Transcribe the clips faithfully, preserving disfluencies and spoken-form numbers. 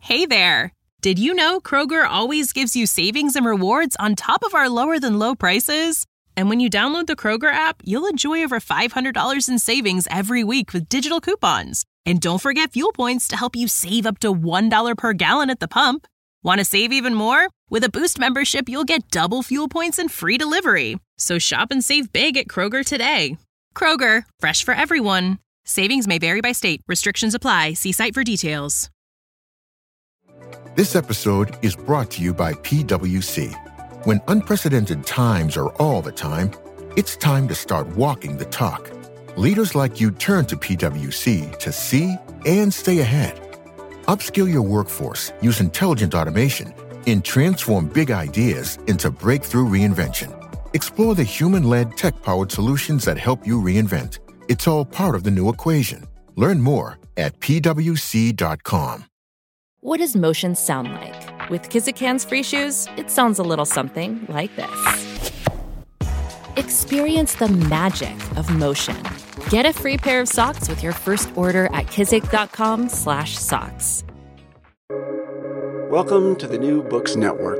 Hey there! Did you know Kroger always gives you savings and rewards on top of our lower-than-low prices? And when you download the Kroger app, you'll enjoy over five hundred dollars in savings every week with digital coupons. And don't forget fuel points to help you save up to one dollar per gallon at the pump. Want to save even more? With a Boost membership, you'll get double fuel points and free delivery. So shop and save big at Kroger today. Kroger, fresh for everyone. Savings may vary by state. Restrictions apply. See site for details. This episode is brought to you by P W C. When unprecedented times are all the time, it's time to start walking the talk. Leaders like you turn to P W C to see and stay ahead. Upskill your workforce, use intelligent automation, and transform big ideas into breakthrough reinvention. Explore the human-led, tech-powered solutions that help you reinvent. It's all part of the new equation. Learn more at P W C dot com. What does motion sound like? With Kizikans free shoes, it sounds a little something like this. Experience the magic of motion. Get a free pair of socks with your first order at kizik.com slash socks. Welcome to the New Books Network.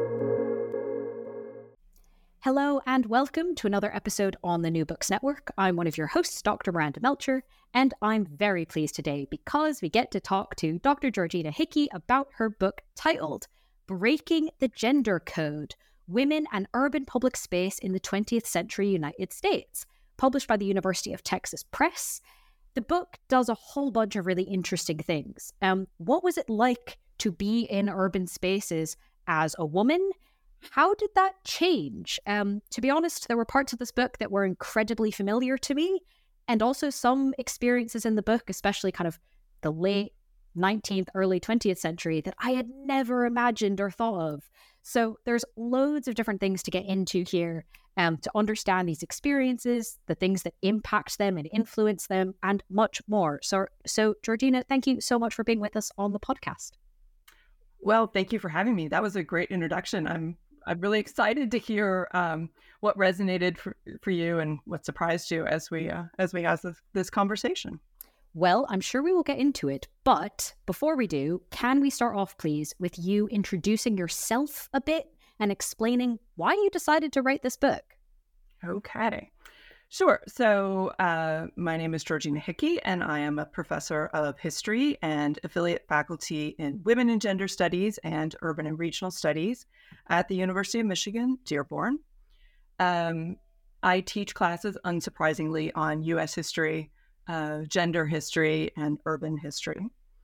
Hello and welcome to another episode on the New Books Network. I'm one of your hosts, Doctor Miranda Melcher, and I'm very pleased today because we get to talk to Doctor Georgina Hickey about her book titled Breaking the Gender Code: Women and Urban Public Space in the twentieth Century United States, published by the University of Texas Press. The book does a whole bunch of really interesting things. Um, what was it like to be in urban spaces as a woman? How did that change? Um, to be honest, there were parts of this book that were incredibly familiar to me, and also some experiences in the book, especially kind of the late nineteenth, early twentieth century, that I had never imagined or thought of. So there's loads of different things to get into here um, to understand these experiences, the things that impact them and influence them, and much more. So, so Georgina, thank you so much for being with us on the podcast. Well, thank you for having me. That was a great introduction. I'm I'm really excited to hear um, what resonated for, for you and what surprised you as we uh, as we have this, this conversation. Well, I'm sure we will get into it, but before we do, can we start off, please, with you introducing yourself a bit and explaining why you decided to write this book? Okay. Sure. So uh, my name is Georgina Hickey, and I am a professor of history and affiliate faculty in women and gender studies and urban and regional studies at the University of Michigan, Dearborn. Um, I teach classes, unsurprisingly, on U S history, uh, gender history, and urban history.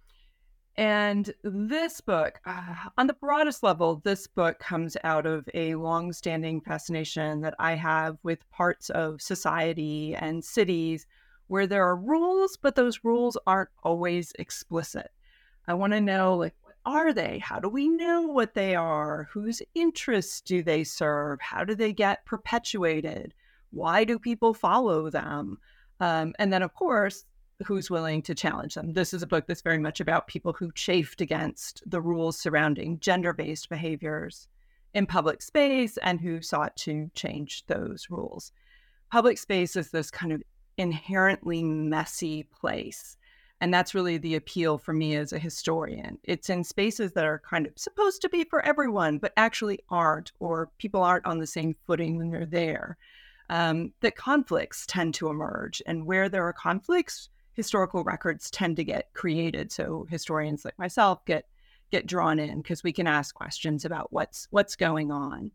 And this book, uh, on the broadest level, this book comes out of a longstanding fascination that I have with parts of society and cities where there are rules, but those rules aren't always explicit. I want to know, like, what are they? How do we know what they are? Whose interests do they serve? How do they get perpetuated? Why do people follow them? Um, and then, of course, who's willing to challenge them. This is a book that's very much about people who chafed against the rules surrounding gender-based behaviors in public space and who sought to change those rules. Public space is this kind of inherently messy place. And that's really the appeal for me as a historian. It's in spaces that are kind of supposed to be for everyone, but actually aren't, or people aren't on the same footing when they're there. Um, that conflicts tend to emerge. And where there are conflicts, historical records tend to get created. So historians like myself get get drawn in because we can ask questions about what's what's going on.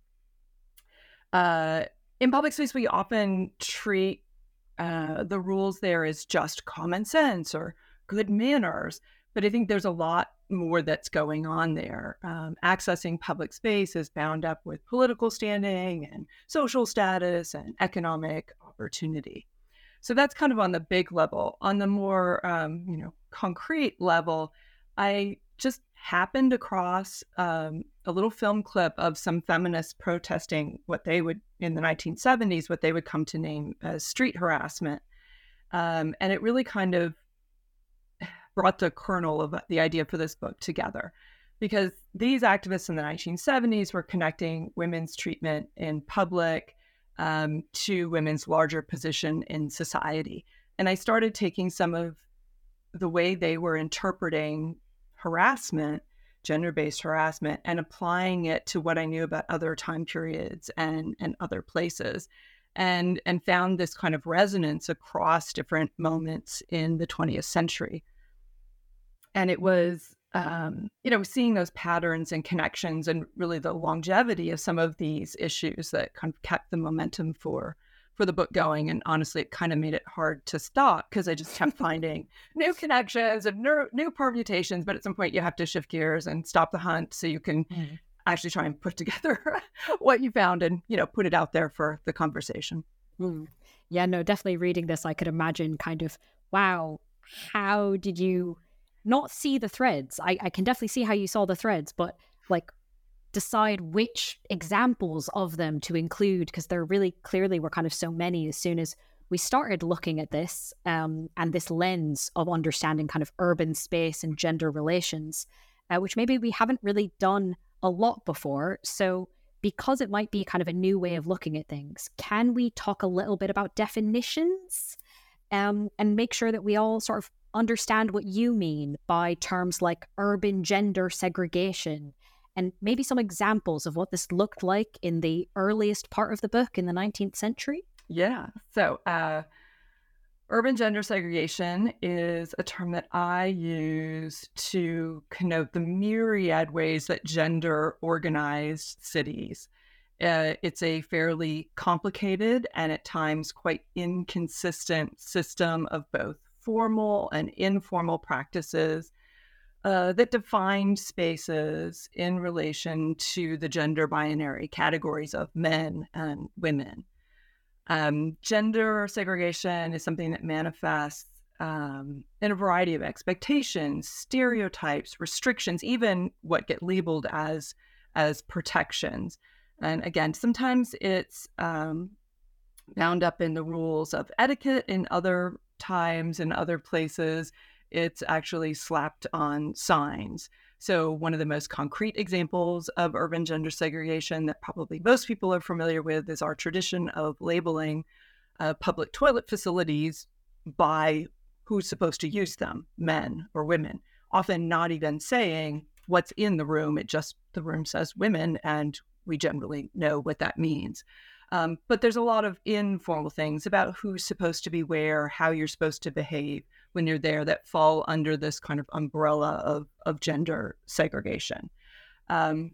Uh, in public space, we often treat uh, the rules there as just common sense or good manners, but I think there's a lot more that's going on there. Um, accessing public space is bound up with political standing and social status and economic opportunity. So that's kind of on the big level. On the more, um, you know, concrete level, I just happened across um, a little film clip of some feminists protesting what they would, in the nineteen seventies, what they would come to name as street harassment. Um, and it really kind of brought the kernel of the idea for this book together, because these activists in the nineteen seventies were connecting women's treatment in public Um, to women's larger position in society. And I started taking some of the way they were interpreting harassment gender-based harassment and applying it to what I knew about other time periods and, and other places, and, and found this kind of resonance across different moments in the twentieth century. And it was, um, you know, seeing those patterns and connections and really the longevity of some of these issues that kind of kept the momentum for for the book going. And honestly, it kind of made it hard to stop because I just kept finding new connections and new, new permutations. But at some point you have to shift gears and stop the hunt so you can mm. actually try and put together what you found and, you know, put it out there for the conversation. Mm. Yeah, no, definitely reading this, I could imagine kind of, wow, how did you not see the threads? I, I can definitely see how you saw the threads, but like, decide which examples of them to include, because there really clearly were kind of so many as soon as we started looking at this um, and this lens of understanding kind of urban space and gender relations, uh, which maybe we haven't really done a lot before. So because it might be kind of a new way of looking at things, can we talk a little bit about definitions um, and make sure that we all sort of understand what you mean by terms like urban gender segregation, and maybe some examples of what this looked like in the earliest part of the book in the nineteenth century? Yeah. So uh, urban gender segregation is a term that I use to connote the myriad ways that gender organized cities. Uh, it's a fairly complicated and at times quite inconsistent system of both formal and informal practices Uh, that defined spaces in relation to the gender binary categories of men and women. Um, gender segregation is something that manifests um, in a variety of expectations, stereotypes, restrictions, even what get labeled as, as protections. And again, sometimes it's um, bound up in the rules of etiquette. In other times and other places, it's actually slapped on signs. So one of the most concrete examples of urban gender segregation that probably most people are familiar with is our tradition of labeling uh, public toilet facilities by who's supposed to use them, men or women, often not even saying what's in the room. It just, the room says women, and we generally know what that means. Um, but there's a lot of informal things about who's supposed to be where, how you're supposed to behave when you're there that fall under this kind of umbrella of, of gender segregation. Um,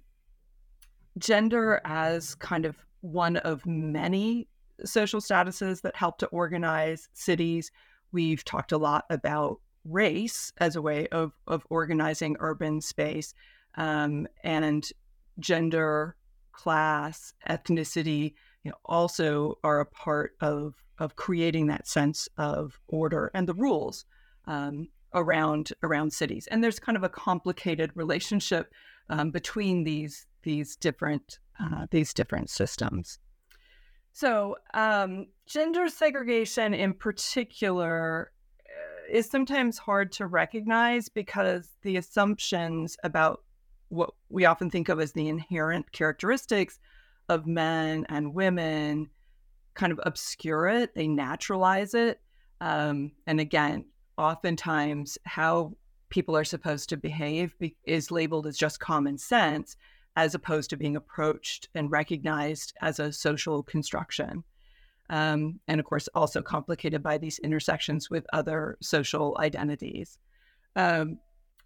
gender as kind of one of many social statuses that help to organize cities. We've talked a lot about race as a way of, of organizing urban space, um, and gender, class, ethnicity, you know, also are a part of of creating that sense of order and the rules um, around around cities. And there's kind of a complicated relationship um, between these these different uh, these different systems. So um, gender segregation in particular is sometimes hard to recognize because the assumptions about what we often think of as the inherent characteristics of men and women kind of obscure it, they naturalize it. Um, and again, oftentimes how people are supposed to behave be- is labeled as just common sense, as opposed to being approached and recognized as a social construction. Um, and of course, also complicated by these intersections with other social identities. Um,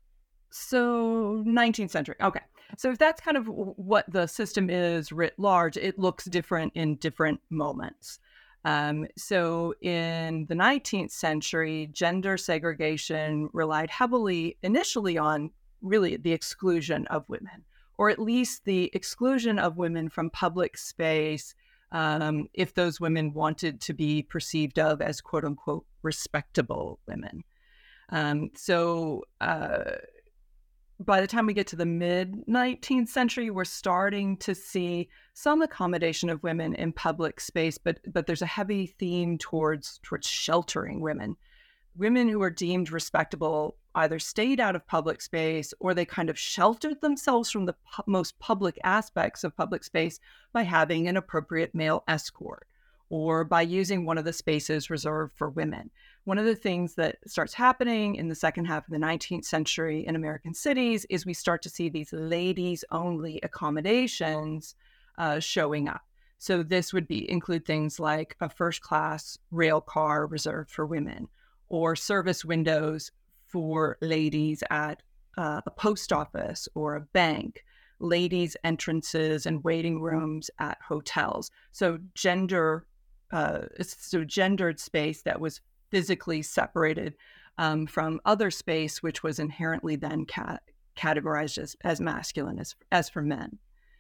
so nineteenth century, okay. So if that's kind of what the system is writ large, it looks different in different moments. Um, so in the nineteenth century, gender segregation relied heavily initially on really the exclusion of women, or at least the exclusion of women from public space um, if those women wanted to be perceived of as quote unquote respectable women. Um, so uh, by the time we get to the mid nineteenth century, we're starting to see some accommodation of women in public space, but but there's a heavy theme towards towards sheltering women. Women who are deemed respectable either stayed out of public space or they kind of sheltered themselves from the pu- most public aspects of public space by having an appropriate male escort, or by using one of the spaces reserved for women. One of the things that starts happening in the second half of the nineteenth century in American cities is we start to see these ladies-only accommodations uh, showing up. So this would be include things like a first-class rail car reserved for women, or service windows for ladies at uh, a post office or a bank, ladies' entrances and waiting rooms at hotels. So gender, uh, so gendered space that was physically separated um, from other space, which was inherently then cat- categorized as, as masculine as, as for men.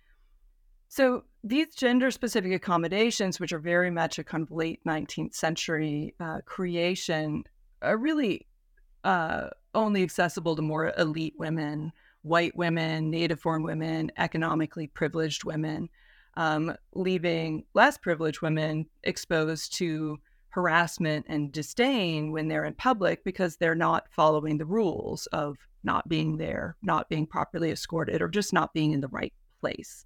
So these gender-specific accommodations, which are very much a kind of late nineteenth century uh, creation, are really uh, only accessible to more elite women, white women, native-born women, economically privileged women, um, leaving less privileged women exposed to harassment and disdain when they're in public because they're not following the rules of not being there, not being properly escorted, or just not being in the right place.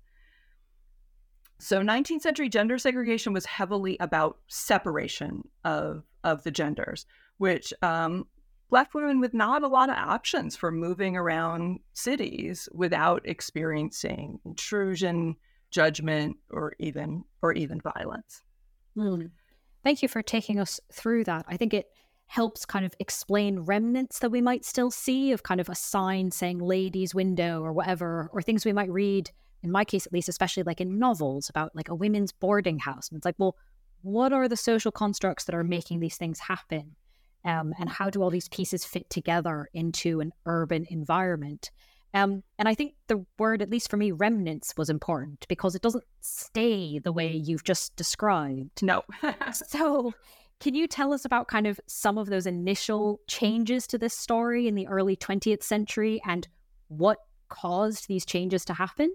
So nineteenth century gender segregation was heavily about separation of, of the genders, which um, left women with not a lot of options for moving around cities without experiencing intrusion, judgment, or even or even violence. Mm. Thank you for taking us through that. I think it helps kind of explain remnants that we might still see of kind of a sign saying ladies' window or whatever, or things we might read, in my case at least, especially like in novels about like a women's boarding house. And it's like, well, what are the social constructs that are making these things happen? Um, and how do all these pieces fit together into an urban environment? Um, and I think the word, at least for me, remnants, was important because it doesn't stay the way you've just described. No. So can you tell us about kind of some of those initial changes to this story in the early twentieth century and what caused these changes to happen?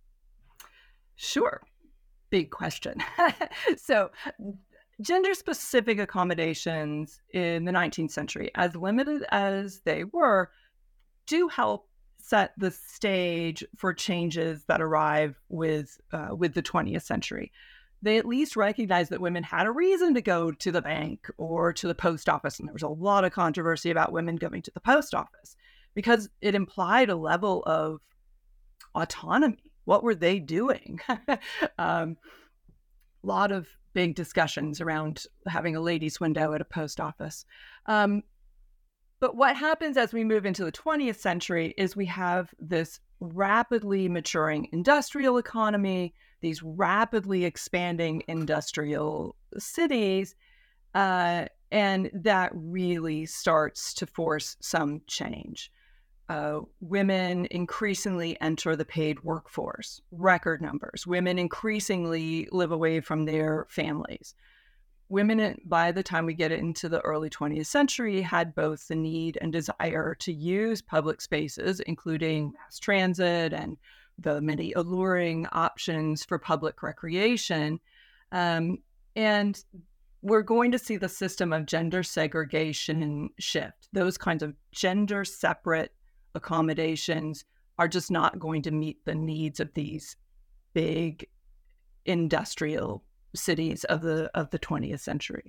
Sure. Big question. So gender-specific accommodations in the nineteenth century, as limited as they were, do help set the stage for changes that arrive with uh, with the twentieth century. They at least recognized that women had a reason to go to the bank or to the post office. And there was a lot of controversy about women going to the post office because it implied a level of autonomy. What were they doing? um, a lot of big discussions around having a ladies' window at a post office. Um, But what happens as we move into the twentieth century is we have this rapidly maturing industrial economy, these rapidly expanding industrial cities, uh, and that really starts to force some change. Uh, women increasingly enter the paid workforce, record numbers. Women increasingly live away from their families. Women, by the time we get into the early twentieth century, had both the need and desire to use public spaces, including mass transit and the many alluring options for public recreation. Um, and we're going to see the system of gender segregation shift. Those kinds of gender-separate accommodations are just not going to meet the needs of these big industrial cities of the of the twentieth century.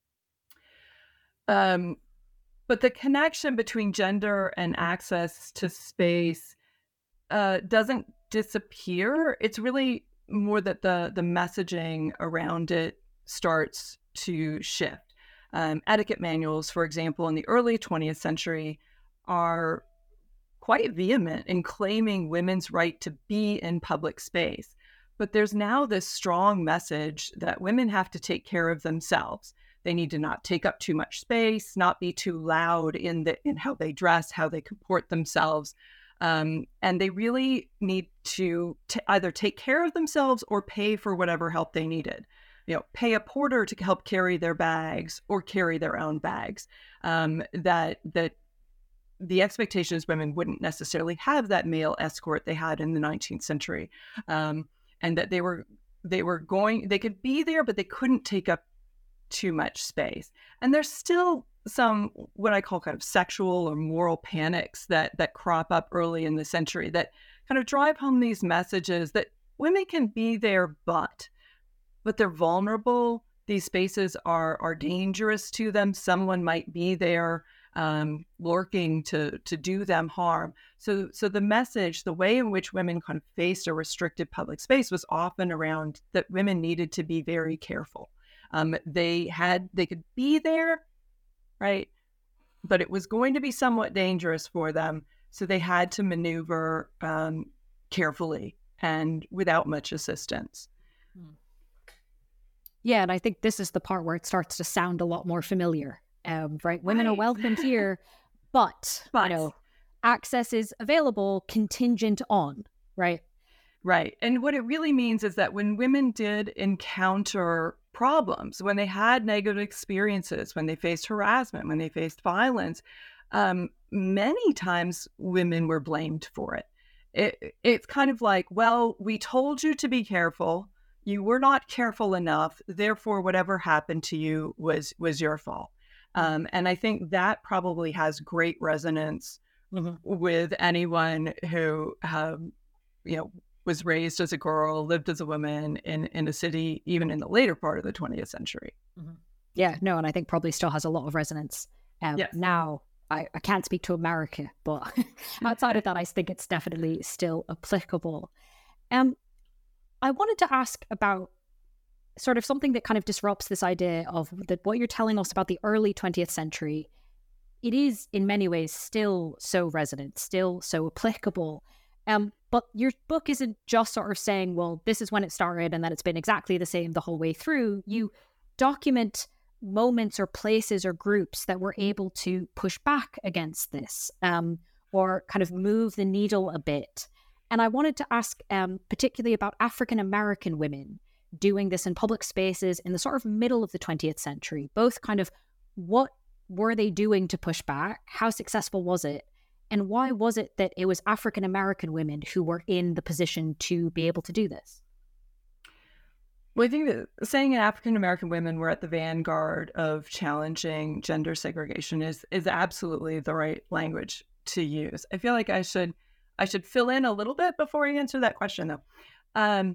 Um, but the connection between gender and access to space uh, doesn't disappear. It's really more that the the messaging around it starts to shift. Um, etiquette manuals, for example, in the early twentieth century are quite vehement in claiming women's right to be in public space. But there's now this strong message that women have to take care of themselves. They need to not take up too much space, not be too loud in the in how they dress, how they comport themselves. Um, and they really need to t- either take care of themselves or pay for whatever help they needed. You know, pay a porter to help carry their bags or carry their own bags. Um, that that the expectation is women wouldn't necessarily have that male escort they had in the nineteenth century. Um, and that they were they were going, they could be there, but they couldn't take up too much space. And there's still some, what I call kind of sexual or moral panics that that crop up early in the century that kind of drive home these messages that women can be there, but, but they're vulnerable, these spaces are are dangerous to them. Someone might be there um, lurking to to do them harm. So so the message, the way in which women kind of faced a restricted public space was often around that women needed to be very careful. Um, they had they could be there, right? But it was going to be somewhat dangerous for them. So they had to maneuver um, carefully and without much assistance. Yeah, and I think this is the part where it starts to sound a lot more familiar. Um, right, women right. are welcomed here, but, but you know, access is available contingent on, right? Right. And what it really means is that when women did encounter problems, when they had negative experiences, when they faced harassment, when they faced violence, um, many times women were blamed for it. it. It's kind of like, well, we told you to be careful. You were not careful enough. Therefore, whatever happened to you was was your fault. Um, and I think that probably has great resonance mm-hmm. with anyone who, um, you know, was raised as a girl, lived as a woman in, in a city, even in the later part of the twentieth century. Mm-hmm. Yeah, no, and I think probably still has a lot of resonance. Um, yes. Now, I, I can't speak to America, but outside of that, I think it's definitely still applicable. Um, I wanted to ask about sort of something that kind of disrupts this idea of that what you're telling us about the early twentieth century. It is in many ways still so resonant, still so applicable. Um, but your book isn't just sort of saying, well, this is when it started and that it's been exactly the same the whole way through. You document moments or places or groups that were able to push back against this um, or kind of move the needle a bit. And I wanted to ask um, particularly about African-American women doing this in public spaces in the sort of middle of the twentieth century, both kind of what were they doing to push back? How successful was it? And why was it that it was African-American women who were in the position to be able to do this? Well, I think that saying African-American women were at the vanguard of challenging gender segregation is is absolutely the right language to use. I feel like I should I should fill in a little bit before I answer that question, though. Um,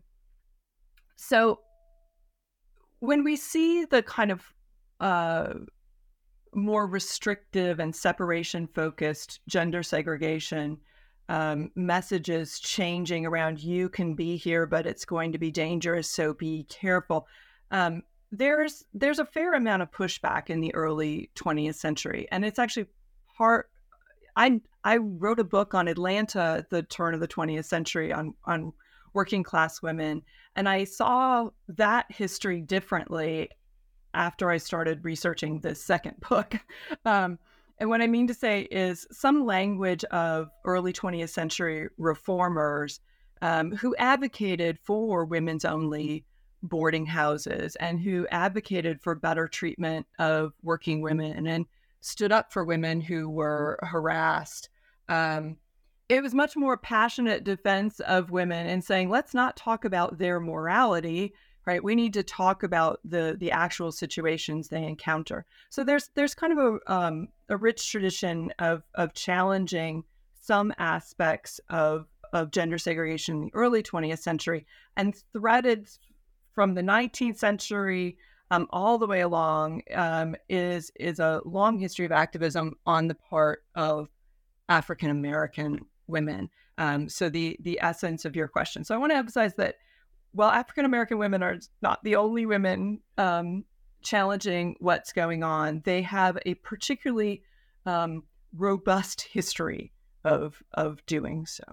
so when we see the kind of uh, more restrictive and separation-focused gender segregation um, messages changing around, you can be here, but it's going to be dangerous, so be careful. Um, there's there's a fair amount of pushback in the early twentieth century, and it's actually part. I I wrote a book on Atlanta at the turn of the twentieth century on on working class women, and I saw that history differently after I started researching this second book. Um, and what I mean to say is some language of early twentieth century reformers um, who advocated for women's only boarding houses and who advocated for better treatment of working women and stood up for women who were harassed. Um, it was much more passionate defense of women and saying, let's not talk about their morality, right? We need to talk about the the actual situations they encounter. So there's there's kind of a um, a rich tradition of of challenging some aspects of of gender segregation in the early twentieth century, and threaded from the nineteenth century um, all the way along um, is is a long history of activism on the part of African American women. Um, so the the essence of your question. So I want to emphasize that while African-American women are not the only women um, challenging what's going on, they have a particularly um, robust history of of doing so.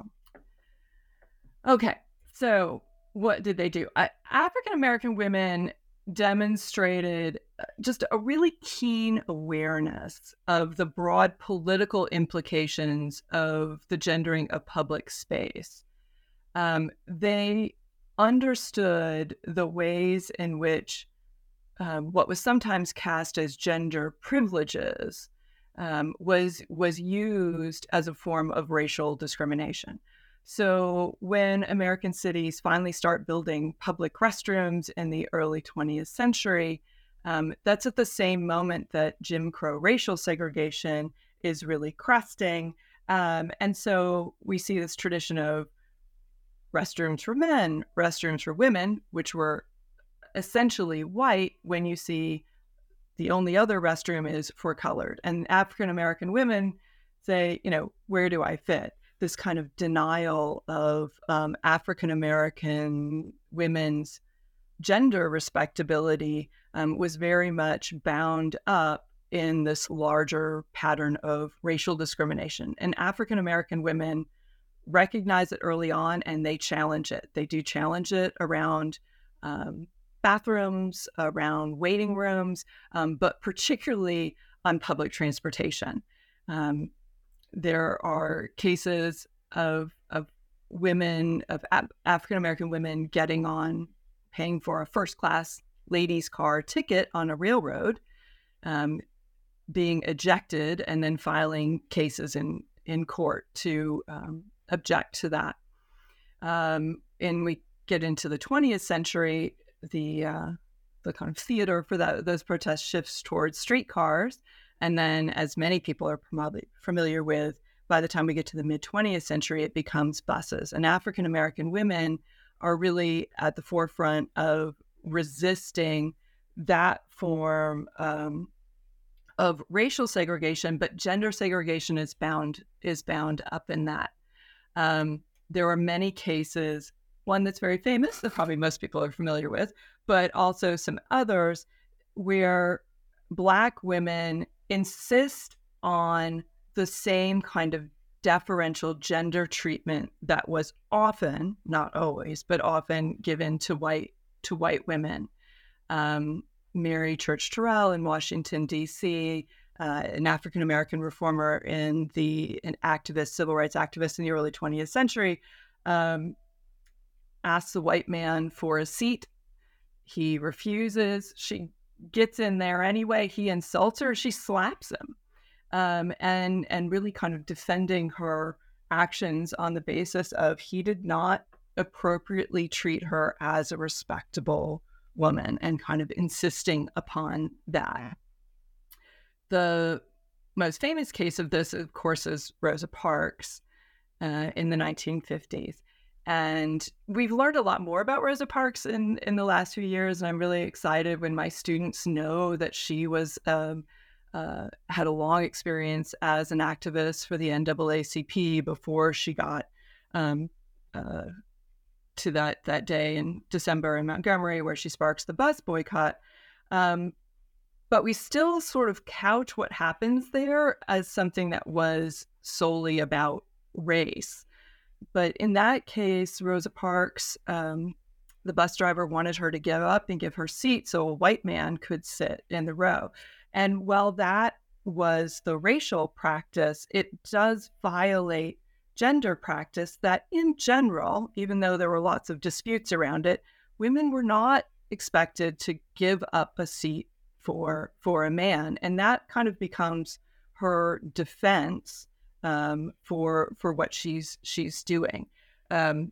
Okay, so what did they do? Uh, African-American women demonstrated just a really keen awareness of the broad political implications of the gendering of public space. Um, they understood the ways in which um, what was sometimes cast as gender privileges um, was was used as a form of racial discrimination. So when American cities finally start building public restrooms in the early twentieth century, um, that's at the same moment that Jim Crow racial segregation is really cresting. Um, and so we see this tradition of restrooms for men, restrooms for women, which were essentially white when you see the only other restroom is for colored. And African American women say, you know, where do I fit? This kind of denial of um, African American women's gender respectability um, was very much bound up in this larger pattern of racial discrimination. And African American women recognize it early on, and they challenge it. They do challenge it around um, bathrooms, around waiting rooms, um, but particularly on public transportation. Um, there are cases of of women, of Af- African American women getting on, paying for a first class ladies' car ticket on a railroad, um, being ejected, and then filing cases in in court to um, object to that. Um, and we get into the twentieth century, the uh, the kind of theater for that those protests shifts towards streetcars, and then, as many people are probably familiar with, by the time we get to the mid twentieth century, it becomes buses. And African American women are really at the forefront of resisting that form um, of racial segregation, but gender segregation is bound is bound up in that. Um, there are many cases, one that's very famous that probably most people are familiar with, but also some others where Black women insist on the same kind of deferential gender treatment that was often, not always, but often given to white to white women. Um, Mary Church Terrell in Washington, D C, uh, an African-American reformer in the an activist, civil rights activist in the early twentieth century, um, asks the white man for a seat. He refuses. She gets in there anyway. He insults her. She slaps him. Um, and and really kind of defending her actions on the basis of he did not appropriately treat her as a respectable woman, and kind of insisting upon that. The most famous case of this, of course, is Rosa Parks uh, in the nineteen fifties. And we've learned a lot more about Rosa Parks in, in the last few years, and I'm really excited when my students know that she was um, Uh, had a long experience as an activist for the N double A C P before she got um, uh, to that that day in December in Montgomery, where she sparks the bus boycott. Um, but we still sort of couch what happens there as something that was solely about race. But in that case, Rosa Parks, um, the bus driver wanted her to give up and give her seat so a white man could sit in the row. And while that was the racial practice, it does violate gender practice that in general, even though there were lots of disputes around it, women were not expected to give up a seat for for a man. And that kind of becomes her defense um, for for what she's she's doing. Um,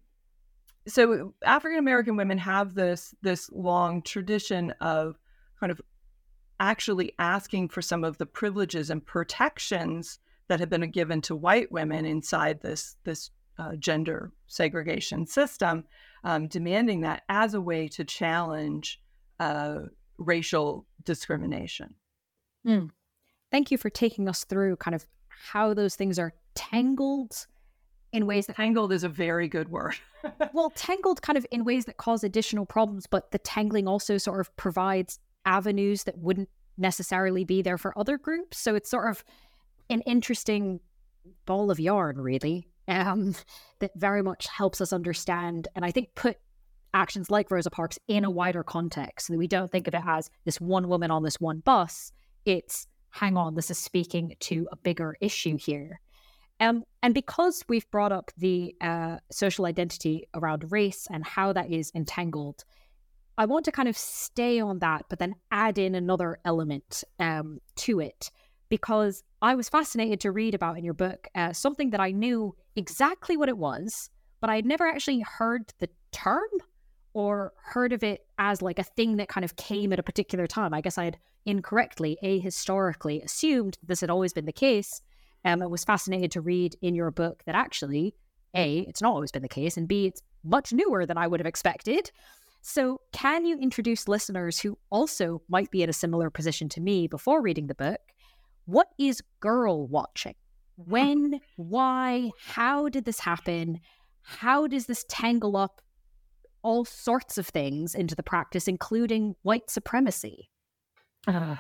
so African American women have this this long tradition of kind of actually asking for some of the privileges and protections that have been given to white women inside this this uh, gender segregation system, um, demanding that as a way to challenge uh, racial discrimination. Mm. Thank you for taking us through kind of how those things are tangled in ways that... Tangled is a very good word. Well, tangled kind of in ways that cause additional problems, but the tangling also sort of provides avenues that wouldn't necessarily be there for other groups. So it's sort of an interesting ball of yarn, really, um, that very much helps us understand, and I think put actions like Rosa Parks in a wider context, so that we don't think of it as this one woman on this one bus. It's, hang on, this is speaking to a bigger issue here. Um, and because we've brought up the uh, social identity around race and how that is entangled, I want to kind of stay on that, but then add in another element um, to it, because I was fascinated to read about in your book uh, something that I knew exactly what it was, but I had never actually heard the term or heard of it as like a thing that kind of came at a particular time. I guess I had incorrectly, ahistorically, assumed this had always been the case. Um, I was fascinated to read in your book that actually, A, it's not always been the case, and B, it's much newer than I would have expected. So can you introduce listeners who also might be in a similar position to me before reading the book? What is girl watching? When, why, how did this happen? How does this tangle up all sorts of things into the practice, including white supremacy? Uh,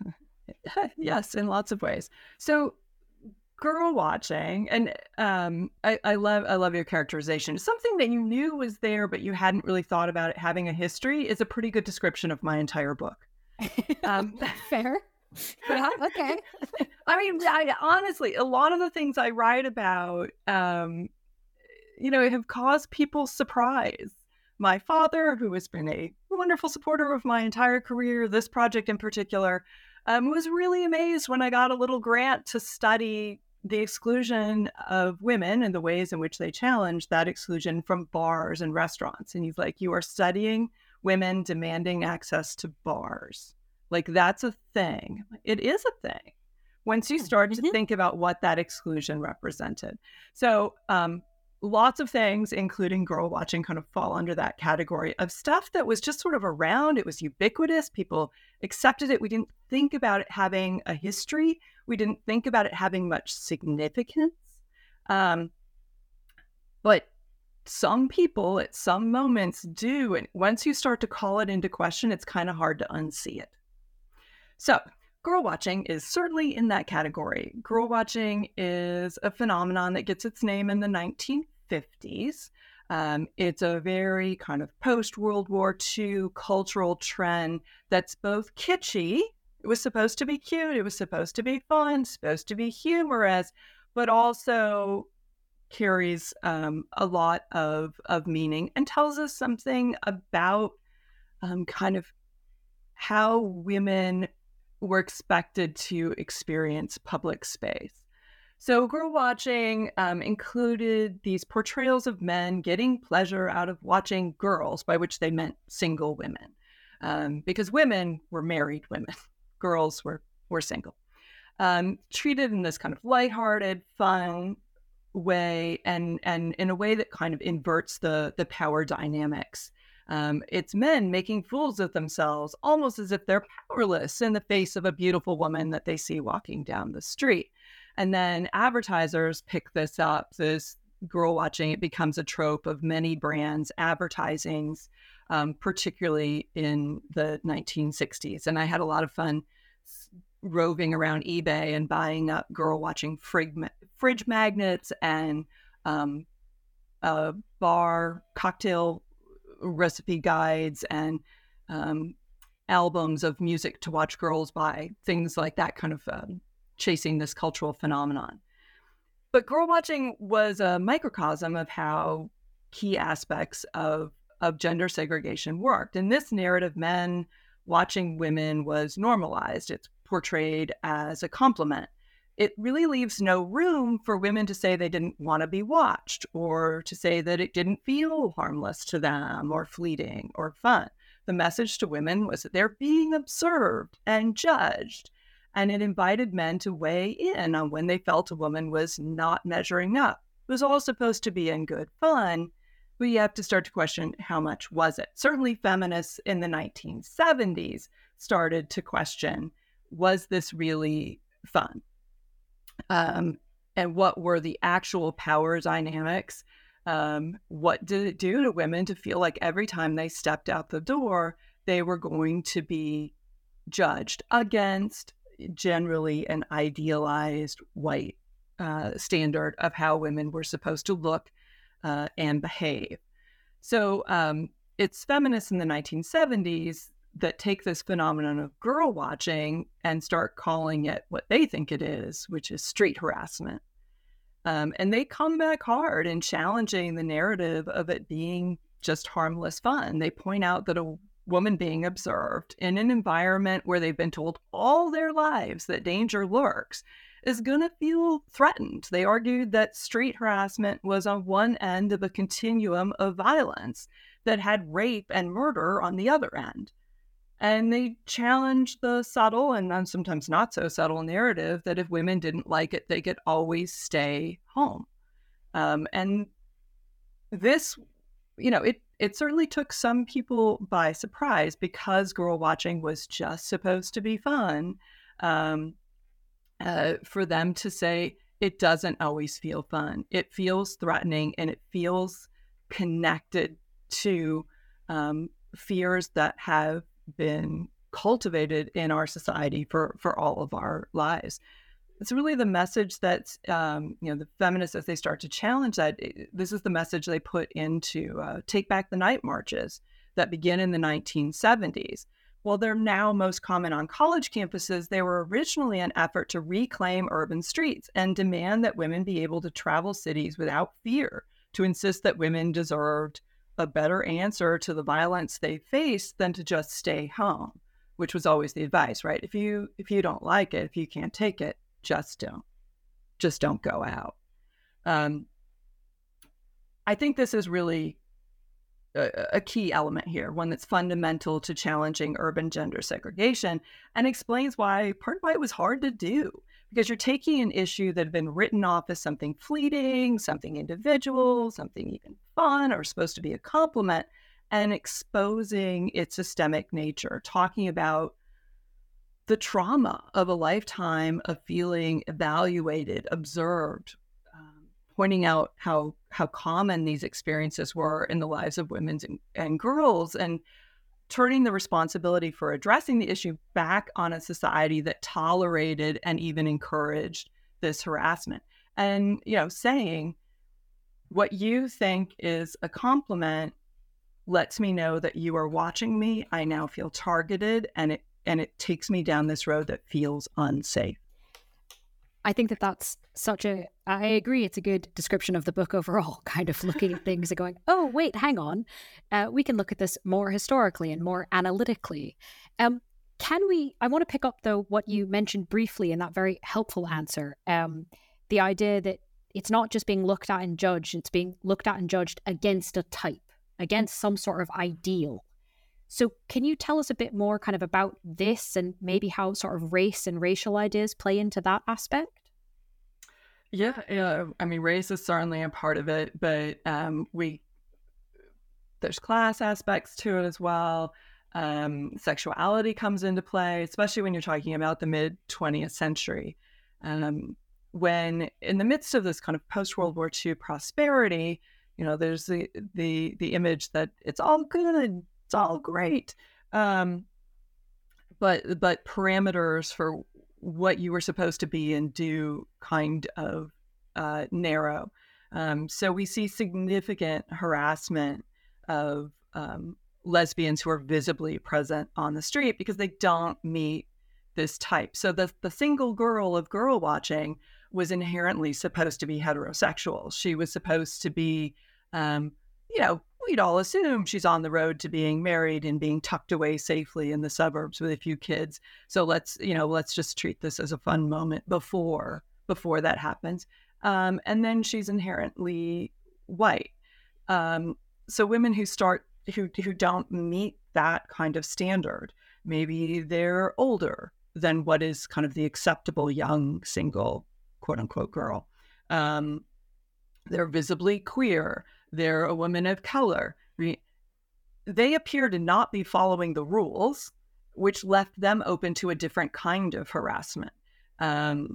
yes, in lots of ways. So girl watching, and um, I, I love I love your characterization. Something that you knew was there, but you hadn't really thought about it having a history is a pretty good description of my entire book. Um, Fair. Yeah, okay. I mean, I, honestly, a lot of the things I write about, um, you know, have caused people surprise. My father, who has been a wonderful supporter of my entire career, this project in particular, um, was really amazed when I got a little grant to study the exclusion of women and the ways in which they challenge that exclusion from bars and restaurants. And he's like, you are studying women demanding access to bars. Like, that's a thing. It is a thing once you start to think about what that exclusion represented. So um, lots of things, including girl watching, kind of fall under that category of stuff that was just sort of around. It was ubiquitous. People accepted it. We didn't think about it having a history. We didn't think about it having much significance. Um, but some people at some moments do. And once you start to call it into question, it's kind of hard to unsee it. So girl watching is certainly in that category. Girl watching is a phenomenon that gets its name in the nineteen fifties. Um, it's a very kind of post-World War Two cultural trend that's both kitschy. It was supposed to be cute. It was supposed to be fun, supposed to be humorous, but also carries um, a lot of, of meaning and tells us something about um, kind of how women were expected to experience public space. So girl watching um, included these portrayals of men getting pleasure out of watching girls, by which they meant single women, um, because women were married women, girls were were single, um, treated in this kind of lighthearted, fun way, and and in a way that kind of inverts the the power dynamics. Um, it's men making fools of themselves, almost as if they're powerless in the face of a beautiful woman that they see walking down the street. And then advertisers pick this up, this girl watching. It becomes a trope of many brands' advertisings, um, particularly in the nineteen sixties. And I had a lot of fun roving around eBay and buying up girl watching frig, fridge magnets and um, uh, bar cocktail recipe guides and um, albums of music to watch girls buy, things like that, kind of um, chasing this cultural phenomenon. But girl watching was a microcosm of how key aspects of, of gender segregation worked. In this narrative, men watching women was normalized. It's portrayed as a compliment. It really leaves no room for women to say they didn't want to be watched, or to say that it didn't feel harmless to them or fleeting or fun. The message to women was that they're being observed and judged, and it invited men to weigh in on when they felt a woman was not measuring up. It was all supposed to be in good fun, but you have to start to question how much was it. Certainly feminists in the nineteen seventies started to question, was this really fun? Um, and what were the actual power dynamics? Um, what did it do to women to feel like every time they stepped out the door, they were going to be judged against generally an idealized white uh, standard of how women were supposed to look uh, and behave? So um, it's feminists in the nineteen seventies that take this phenomenon of girl watching and start calling it what they think it is, which is street harassment. Um, and they come back hard in challenging the narrative of it being just harmless fun. They point out that a woman being observed in an environment where they've been told all their lives that danger lurks is going to feel threatened. They argued that street harassment was on one end of a continuum of violence that had rape and murder on the other end. And they challenged the subtle and sometimes not so subtle narrative that if women didn't like it, they could always stay home. Um, and this you know, it, it certainly took some people by surprise because girl watching was just supposed to be fun, um, uh, for them to say it doesn't always feel fun. It feels threatening, and it feels connected to um, fears that have been cultivated in our society for, for all of our lives. It's really the message that, um, you know, the feminists, as they start to challenge that, this is the message they put into uh, Take Back the Night marches that begin in the nineteen seventies. While they're now most common on college campuses, they were originally an effort to reclaim urban streets and demand that women be able to travel cities without fear, to insist that women deserved a better answer to the violence they faced than to just stay home, which was always the advice, right? If you if you don't like it, if you can't take it, just don't. Just don't go out. Um, I think this is really a, a key element here, one that's fundamental to challenging urban gender segregation, and explains why, part of why it was hard to do. Because you're taking an issue that had been written off as something fleeting, something individual, something even fun, or supposed to be a compliment, and exposing its systemic nature, talking about the trauma of a lifetime of feeling evaluated, observed, um, pointing out how how common these experiences were in the lives of women and, and girls, and turning the responsibility for addressing the issue back on a society that tolerated and even encouraged this harassment. And, you know, saying what you think is a compliment lets me know that you are watching me. I now feel targeted, and it and it takes me down this road that feels unsafe. I think that that's such a, I agree, it's a good description of the book overall, kind of looking at things and going, oh, wait, hang on. Uh, we can look at this more historically and more analytically. Um, can we, I want to pick up, though, what you mentioned briefly in that very helpful answer. Um, the idea that it's not just being looked at and judged, it's being looked at and judged against a type, against some sort of ideal. So can you tell us a bit more kind of about this and maybe how sort of race and racial ideas play into that aspect? Yeah, yeah. I mean, race is certainly a part of it, but um, we there's class aspects to it as well. Um, sexuality comes into play, especially when you're talking about the mid twentieth century. Um, when in the midst of this kind of post-World War Two prosperity, you know, there's the the the image that it's all good. It's all great, um, but but parameters for what you were supposed to be and do kind of uh, narrow. Um, so we see significant harassment of um, lesbians who are visibly present on the street because they don't meet this type. So the the single girl of girl watching was inherently supposed to be heterosexual. She was supposed to be, um, you know, we'd all assume she's on the road to being married and being tucked away safely in the suburbs with a few kids. So let's, you know, let's just treat this as a fun moment before before that happens. Um, and then she's inherently white. Um, so women who start who who don't meet that kind of standard, maybe they're older than what is kind of the acceptable young single quote unquote girl. Um, they're visibly queer. They're a woman of color. They appear to not be following the rules, which left them open to a different kind of harassment. Um,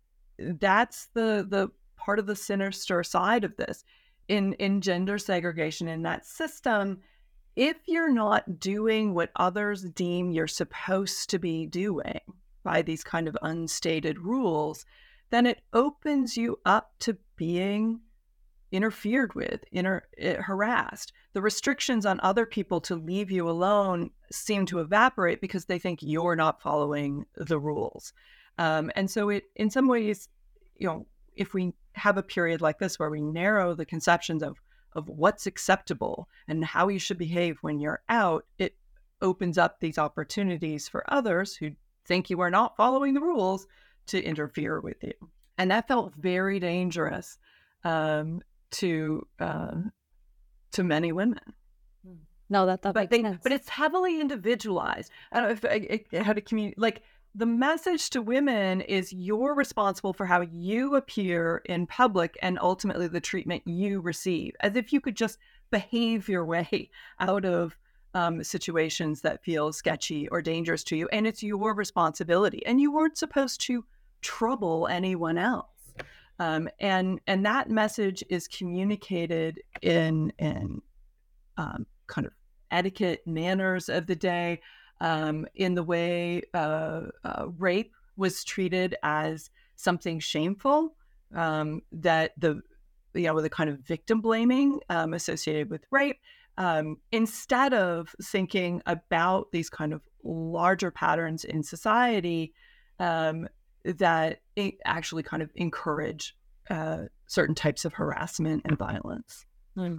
that's the the part of the sinister side of this. In, in gender segregation in that system, if you're not doing what others deem you're supposed to be doing by these kind of unstated rules, then it opens you up to being interfered with, inter- harassed. The restrictions on other people to leave you alone seem to evaporate because they think you're not following the rules. Um, and so it, in some ways, you know, if we have a period like this where we narrow the conceptions of, of what's acceptable and how you should behave when you're out, it opens up these opportunities for others who think you are not following the rules to interfere with you. And that felt very dangerous um, to uh, to many women. No, that that but makes they, sense. but it's heavily individualized. I don't know if I, I, how to communicate. Like the message to women is you're responsible for how you appear in public and ultimately the treatment you receive, as if you could just behave your way out of um, situations that feel sketchy or dangerous to you. And it's your responsibility. And you weren't supposed to trouble anyone else. Um, and and that message is communicated in, in um, kind of etiquette manners of the day, um, in the way uh, uh, rape was treated as something shameful, um, that the, you know, with a kind of victim blaming um, associated with rape, um, instead of thinking about these kind of larger patterns in society um, that actually kind of encourage uh, certain types of harassment and violence. Mm.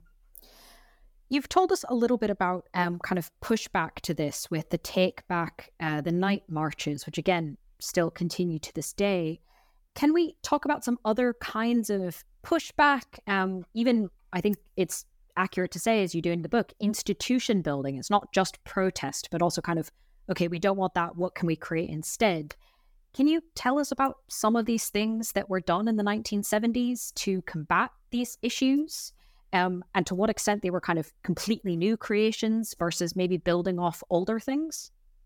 You've told us a little bit about um, kind of pushback to this with the Take Back uh, the Night marches, which again, still continue to this day. Can we talk about some other kinds of pushback? Um, even, I think it's accurate to say, as you do in the book, institution building. It's not just protest, but also kind of, okay, we don't want that. What can we create instead? Can you tell us about some of these things that were done in the nineteen seventies to combat these issues? Um, and to what extent they were kind of completely new creations versus maybe building off older things?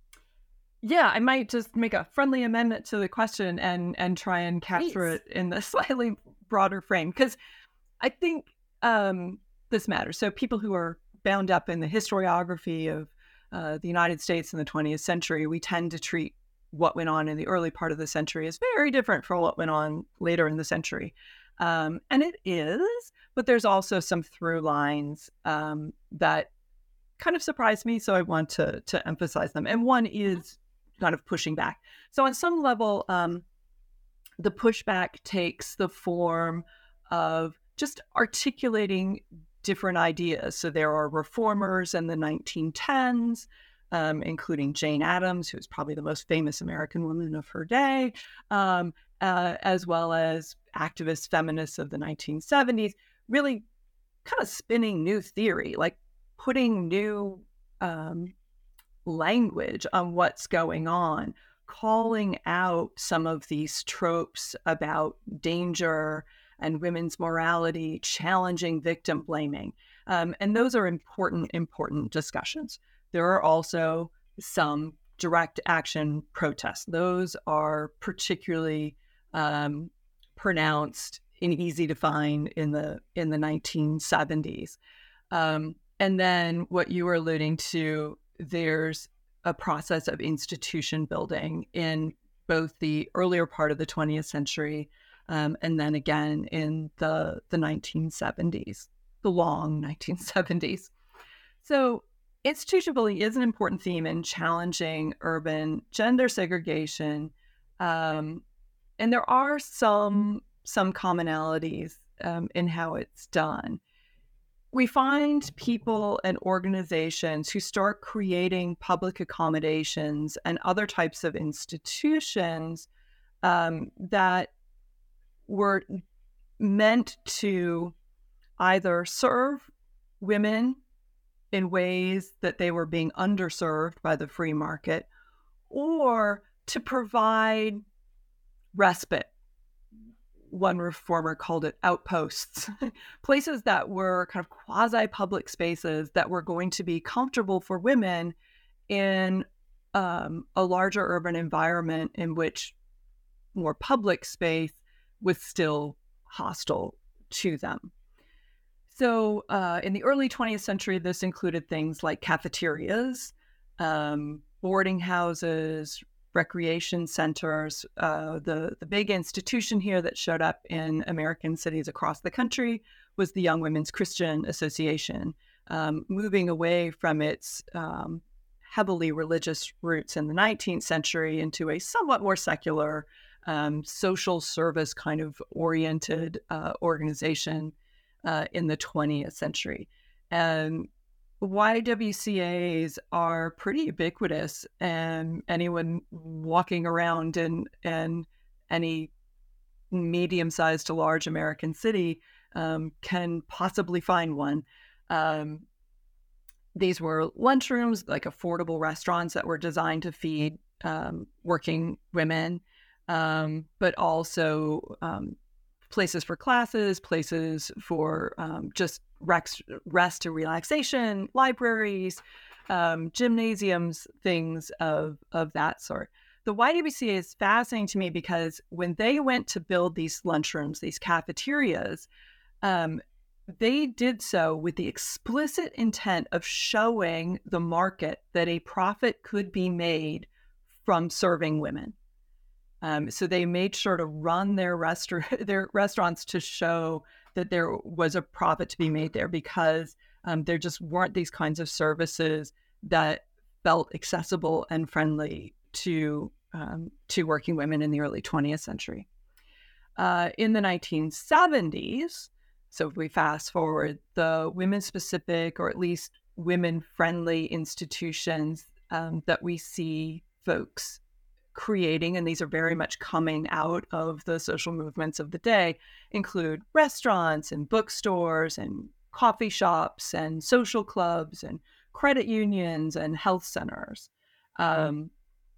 Yeah, I might just make a friendly amendment to the question and and try and capture Please. it in the slightly broader frame, because I think um, this matters. So people who are bound up in the historiography of uh, the United States in the twentieth century, we tend to treat what went on in the early part of the century as very different from what went on later in the century. Um, and it is, but there's also some through lines um, that kind of surprised me. So I want to to emphasize them. And one is kind of pushing back. So on some level, um, the pushback takes the form of just articulating different ideas. So there are reformers in the nineteen tens, um, including Jane Addams, who's probably the most famous American woman of her day, um, uh, as well as activist feminists of the nineteen seventies, really kind of spinning new theory, like putting new um, language on what's going on, calling out some of these tropes about danger and women's morality, challenging victim blaming. Um, and those are important, important discussions. There are also some direct action protests. Those are particularly um, pronounced and easy to find in the in the nineteen seventies. Um, and then what you were alluding to, there's a process of institution building in both the earlier part of the twentieth century um, and then again in the, the nineteen seventies, the long nineteen seventies. So institution building is an important theme in challenging urban gender segregation. Um, and there are some, some commonalities um, in how it's done. We find people and organizations who start creating public accommodations and other types of institutions um, that were meant to either serve women in ways that they were being underserved by the free market, or to provide respite. One reformer called it outposts, places that were kind of quasi-public spaces that were going to be comfortable for women in um, a larger urban environment in which more public space was still hostile to them. So uh, in the early twentieth century, this included things like cafeterias, um, boarding houses, recreation centers. Uh, the, the big institution here that showed up in American cities across the country was the Young Women's Christian Association, um, moving away from its um, heavily religious roots in the nineteenth century into a somewhat more secular, um, social service kind of oriented uh, organization uh, in the twentieth century. And Y W C As are pretty ubiquitous, and anyone walking around in, in any medium-sized to large American city um, can possibly find one. Um, these were lunchrooms, like affordable restaurants that were designed to feed um, working women, um, but also um, places for classes, places for um, just rest, rest and relaxation, libraries, um, gymnasiums, things of, of that sort. The Y W C A is fascinating to me because when they went to build these lunchrooms, these cafeterias, um, they did so with the explicit intent of showing the market that a profit could be made from serving women. Um, so they made sure to run their restaurant, their restaurants to show that there was a profit to be made there, because um, there just weren't these kinds of services that felt accessible and friendly to um, to working women in the early twentieth century. Uh, in the nineteen seventies, so if we fast forward, the women-specific, or at least women-friendly institutions um, that we see folks creating, and these are very much coming out of the social movements of the day, include restaurants and bookstores and coffee shops and social clubs and credit unions and health centers. Um,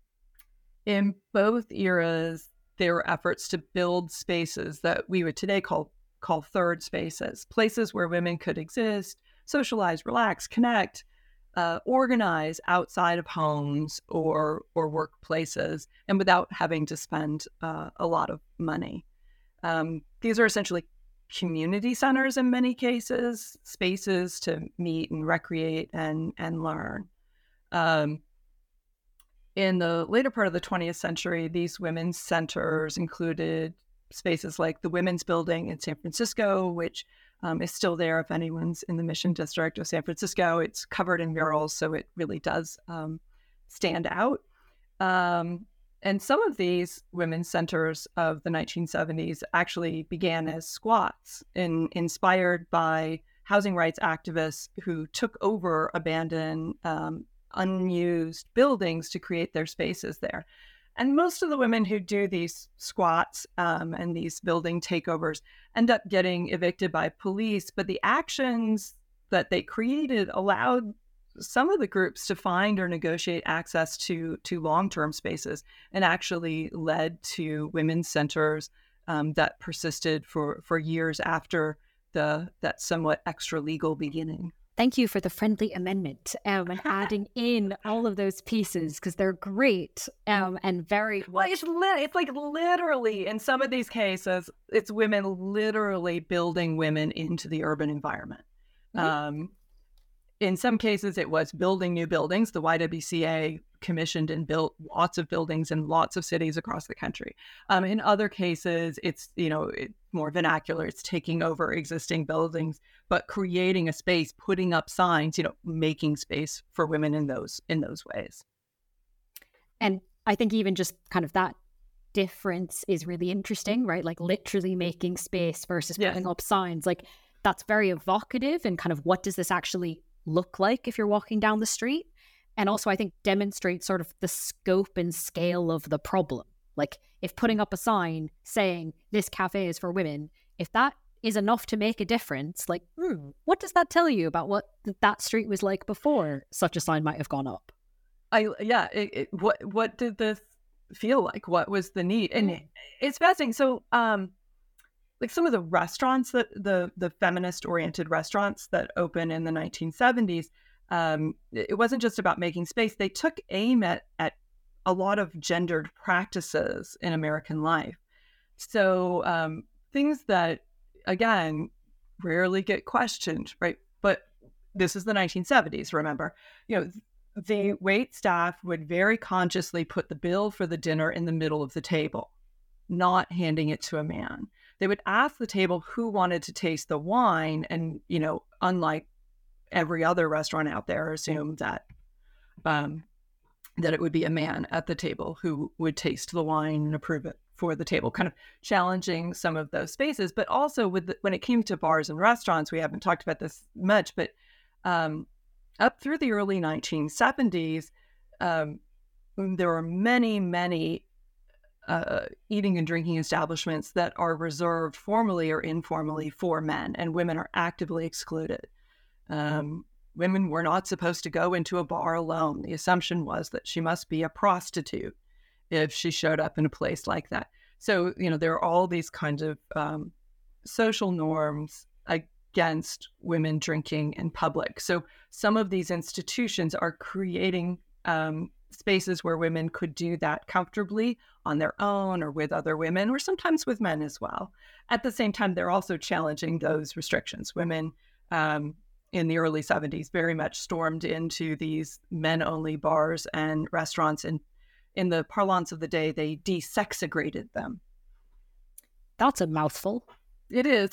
in both eras, there were efforts to build spaces that we would today call call third spaces, places where women could exist, socialize, relax, connect, uh, organize outside of homes or or workplaces, and without having to spend uh, a lot of money. Um, these are essentially community centers in many cases, spaces to meet and recreate and, and learn. Um, in the later part of the twentieth century, these women's centers included spaces like the Women's Building in San Francisco, which um, is still there if anyone's in the Mission District of San Francisco. It's covered in murals, so it really does um, stand out. Um, and some of these women's centers of the nineteen seventies actually began as squats, in, inspired by housing rights activists who took over abandoned, um, unused buildings to create their spaces there. And most of the women who do these squats um, and these building takeovers end up getting evicted by police, but the actions that they created allowed some of the groups to find or negotiate access to, to long-term spaces, and actually led to women's centers um, that persisted for, for years after the that somewhat extra-legal beginning. Thank you for the friendly amendment um, and adding in all of those pieces, because they're great um, and very... Well, it's, li- it's like literally, in some of these cases, it's women literally building women into the urban environment. Mm-hmm. Um, in some cases, it was building new buildings. The Y W C A commissioned and built lots of buildings in lots of cities across the country. Um, in other cases, it's, you know, it, more vernacular. It's taking over existing buildings, but creating a space, putting up signs, you know, making space for women in those in those ways. And I think even just kind of that difference is really interesting, right? Like literally making space versus yes. putting up signs. Like that's very evocative, and kind of what does this actually look like if you're walking down the street? And also I think demonstrates sort of the scope and scale of the problem. Like if putting up a sign saying this cafe is for women, if that is enough to make a difference, like, hmm, what does that tell you about what th- that street was like before such a sign might have gone up? I yeah, it, it, what what did this feel like? What was the need? And it, it's fascinating. So, um, like some of the restaurants that the the feminist oriented restaurants that open in the nineteen seventies, um, it wasn't just about making space. They took aim at at a lot of gendered practices in American life. So um, things that, again, rarely get questioned, right? But this is the nineteen seventies, remember. You know, the wait staff would very consciously put the bill for the dinner in the middle of the table, not handing it to a man. They would ask the table who wanted to taste the wine, and, you know, unlike every other restaurant out there, assume that um, that it would be a man at the table who would taste the wine and approve it for the table, kind of challenging some of those spaces. But also with the, when it came to bars and restaurants, we haven't talked about this much, but um, up through the early nineteen seventies, um, there were many, many uh, eating and drinking establishments that are reserved formally or informally for men, and women are actively excluded. Um, women were not supposed to go into a bar alone. The assumption was that she must be a prostitute if she showed up in a place like that. So, you know, there are all these kinds of um, social norms against women drinking in public. So some of these institutions are creating um, spaces where women could do that comfortably on their own or with other women, or sometimes with men as well. At the same time, they're also challenging those restrictions. Women um, in the early seventies very much stormed into these men-only bars and restaurants, and in the parlance of the day, they desexagrated them. That's a mouthful. It is.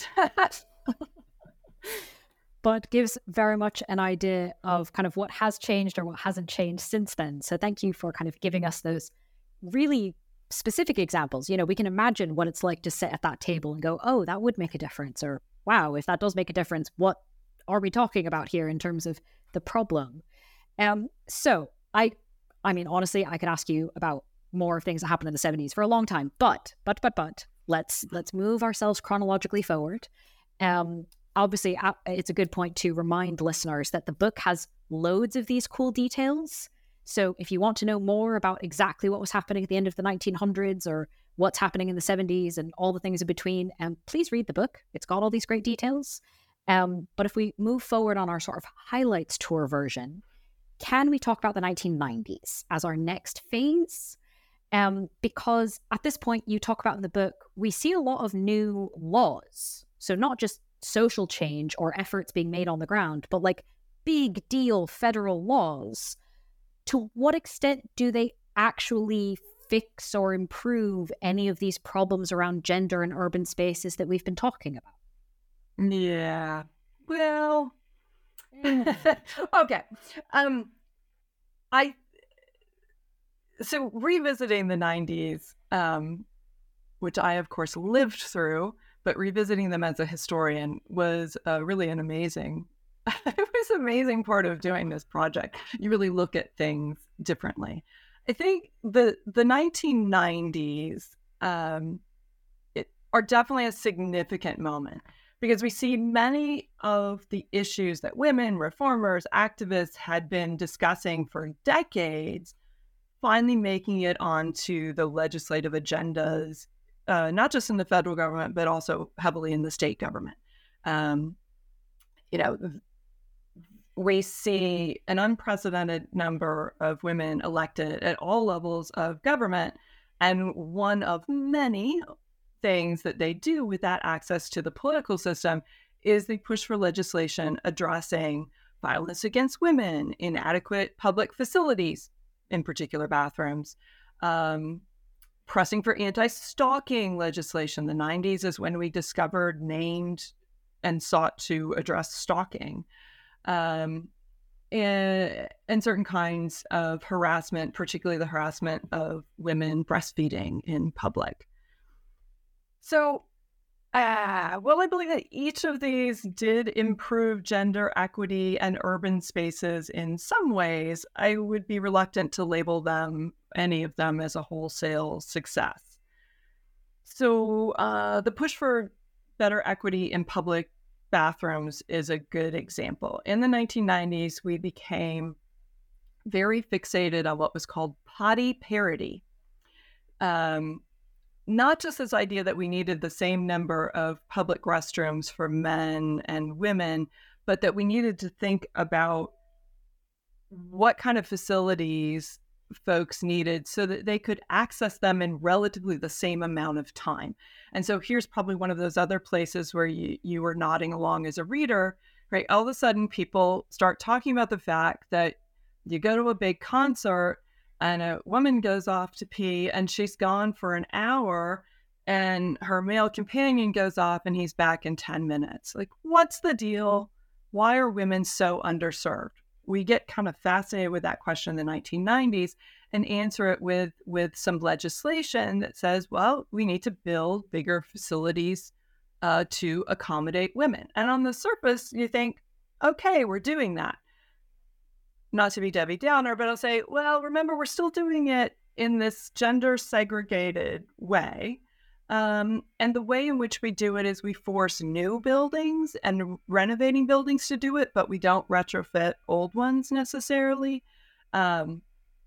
But gives very much an idea of kind of what has changed or what hasn't changed since then. So thank you for kind of giving us those really specific examples. You know, we can imagine what it's like to sit at that table and go, oh, that would make a difference. Or, wow, if that does make a difference, what are we talking about here in terms of the problem? Um, so I, I mean, honestly, I could ask you about more things that happened in the seventies for a long time, but, but, but, but, let's, let's move ourselves chronologically forward. Um, Obviously, it's a good point to remind listeners that the book has loads of these cool details. So if you want to know more about exactly what was happening at the end of the nineteen hundreds or what's happening in the seventies and all the things in between, um, please read the book. It's got all these great details. Um, but if we move forward on our sort of highlights tour version, can we talk about the nineteen nineties as our next phase? Um, because at this point, you talk about in the book, we see a lot of new laws. So not just social change or efforts being made on the ground, but like big deal federal laws. To what extent do they actually fix or improve any of these problems around gender and urban spaces that we've been talking about? Yeah. Well, okay. Um, I, so revisiting the nineties, um, which I, of course, lived through, but revisiting them as a historian was uh, really an amazing, it was an amazing part of doing this project. You really look at things differently. I think the the nineteen nineties um, it, are definitely a significant moment because we see many of the issues that women, reformers, activists had been discussing for decades, finally making it onto the legislative agendas, Uh, not just in the federal government, but also heavily in the state government. Um, you know, we see an unprecedented number of women elected at all levels of government. And one of many things that they do with that access to the political system is they push for legislation addressing violence against women, inadequate public facilities, in particular bathrooms, um, pressing for anti-stalking legislation. The nineties is when we discovered, named, and sought to address stalking, um, and, and certain kinds of harassment, particularly the harassment of women breastfeeding in public. So, uh, well, I believe that each of these did improve gender equity and urban spaces in some ways. I would be reluctant to label them, any of them, as a wholesale success. So uh, the push for better equity in public bathrooms is a good example. In the nineteen nineties, we became very fixated on what was called potty parity. Um, not just this idea that we needed the same number of public restrooms for men and women, but that we needed to think about what kind of facilities folks needed so that they could access them in relatively the same amount of time. And so here's probably one of those other places where you, you were nodding along as a reader, right? All of a sudden, people start talking about the fact that you go to a big concert and a woman goes off to pee and she's gone for an hour and her male companion goes off and he's back in ten minutes. Like, what's the deal? Why are women so underserved? We get kind of fascinated with that question in the nineteen nineties and answer it with, with some legislation that says, well, we need to build bigger facilities uh, to accommodate women. And on the surface, you think, okay, we're doing that. Not to be Debbie Downer, but I'll say, well, remember, we're still doing it in this gender segregated way. Um, and the way in which we do it is we force new buildings and renovating buildings to do it, but we don't retrofit old ones necessarily. Um,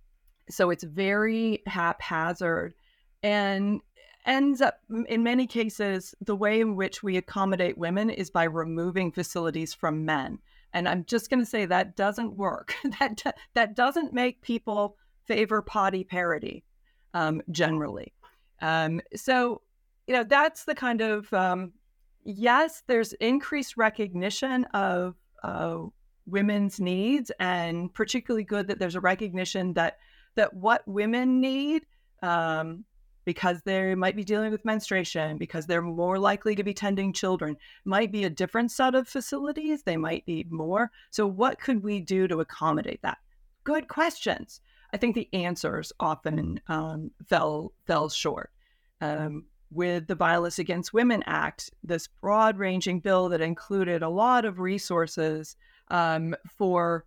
so it's very haphazard and ends up, in many cases, the way in which we accommodate women is by removing facilities from men. And I'm just going to say that doesn't work. that, that doesn't make people favor potty parity, um, generally. Um, so, you know, that's the kind of, um, yes, there's increased recognition of uh, women's needs, and particularly good that there's a recognition that that what women need, um, because they might be dealing with menstruation, because they're more likely to be tending children, might be a different set of facilities. They might need more. So what could we do to accommodate that? Good questions. I think the answers often um, fell fell short. Um, with the Violence Against Women Act, this broad-ranging bill that included a lot of resources um, for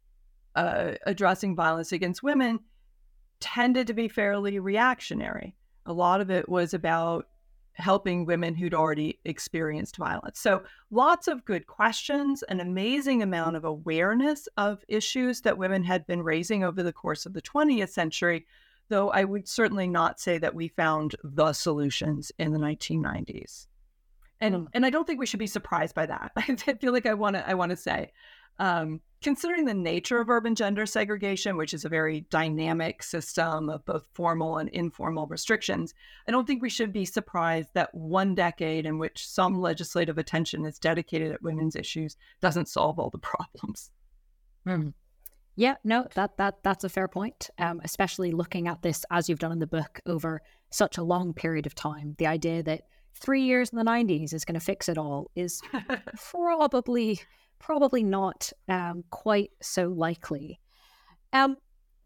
uh, addressing violence against women, tended to be fairly reactionary. A lot of it was about helping women who'd already experienced violence. So lots of good questions, an amazing amount of awareness of issues that women had been raising over the course of the twentieth century, though I would certainly not say that we found the solutions in the nineteen nineties. And mm. and I don't think we should be surprised by that. I feel like I want to I want to say, um, considering the nature of urban gender segregation, which is a very dynamic system of both formal and informal restrictions, I don't think we should be surprised that one decade in which some legislative attention is dedicated at women's issues doesn't solve all the problems. Mm. Yeah, no, that that that's a fair point, um, especially looking at this, as you've done in the book, over such a long period of time. The idea that three years in the nineties is going to fix it all is probably... Probably not um, quite so likely. Um,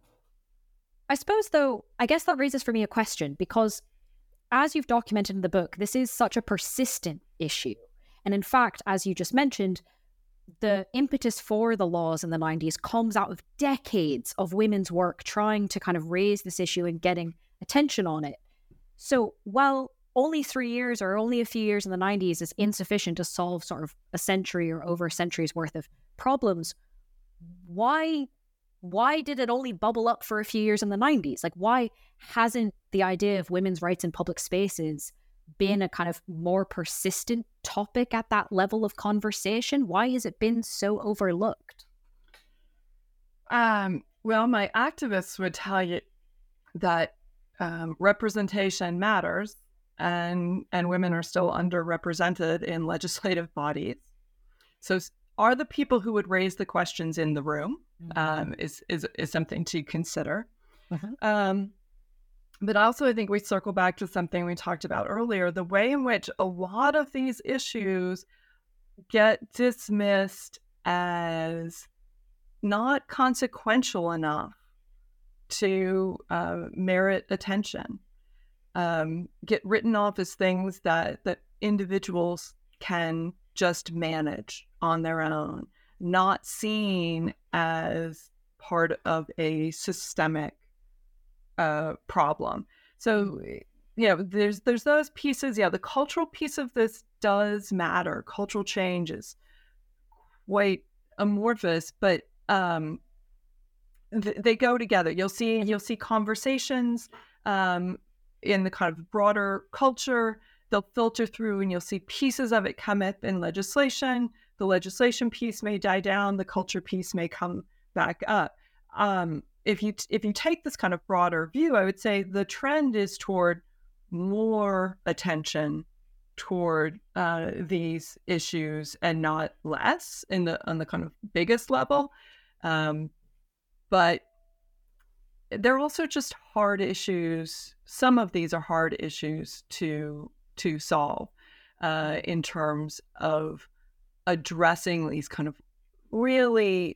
I suppose, though, I guess that raises for me a question, because as you've documented in the book, this is such a persistent issue. And in fact, as you just mentioned, the impetus for the laws in the nineties comes out of decades of women's work trying to kind of raise this issue and getting attention on it. So while only three years or only a few years in the nineties is insufficient to solve sort of a century or over a century's worth of problems, why why did it only bubble up for a few years in the nineties? Like, why hasn't the idea of women's rights in public spaces been a kind of more persistent topic at that level of conversation? Why has it been so overlooked? Um, well, my activists would tell you that um, representation matters. And, and women are still underrepresented in legislative bodies. So are the people who would raise the questions in the room mm-hmm. um, is, is is something to consider. Mm-hmm. Um, but also I think we circle back to something we talked about earlier, the way in which a lot of these issues get dismissed as not consequential enough to uh, merit attention. Um, get written off as things that, that individuals can just manage on their own, not seen as part of a systemic uh, problem. So, you know, there's there's those pieces. Yeah, the cultural piece of this does matter. Cultural change is quite amorphous, but um, th- they go together. You'll see you'll see conversations. Um, in the kind of broader culture, they'll filter through and you'll see pieces of it come up in legislation. The legislation piece may die down, the culture piece may come back up. Um, if you if you take this kind of broader view, I would say the trend is toward more attention toward uh, these issues and not less in the on the kind of biggest level. Um, but they're also just hard issues. Some of these are hard issues to to solve uh, in terms of addressing these kind of really,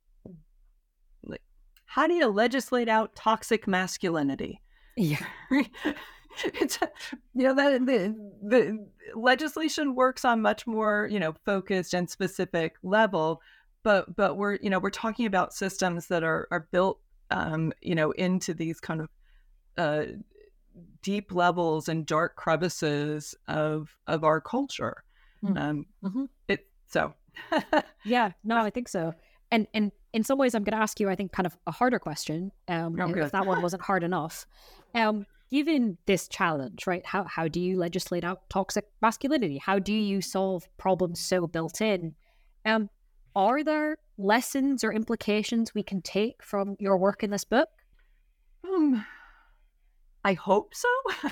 like, how do you legislate out toxic masculinity? Yeah, it's you know that the the legislation works on much more you know focused and specific level, but but we're you know we're talking about systems that are are built. Um, you know, into these kind of uh, deep levels and dark crevices of of our culture. Mm. Um, mm-hmm. It so yeah, no, I think so. And and in some ways, I'm going to ask you, I think, kind of a harder question. Um, oh, if that one wasn't hard enough. Um, given this challenge, right? How how do you legislate out toxic masculinity? How do you solve problems so built in? Um, are there lessons or implications we can take from your work in this book? Um, I hope so.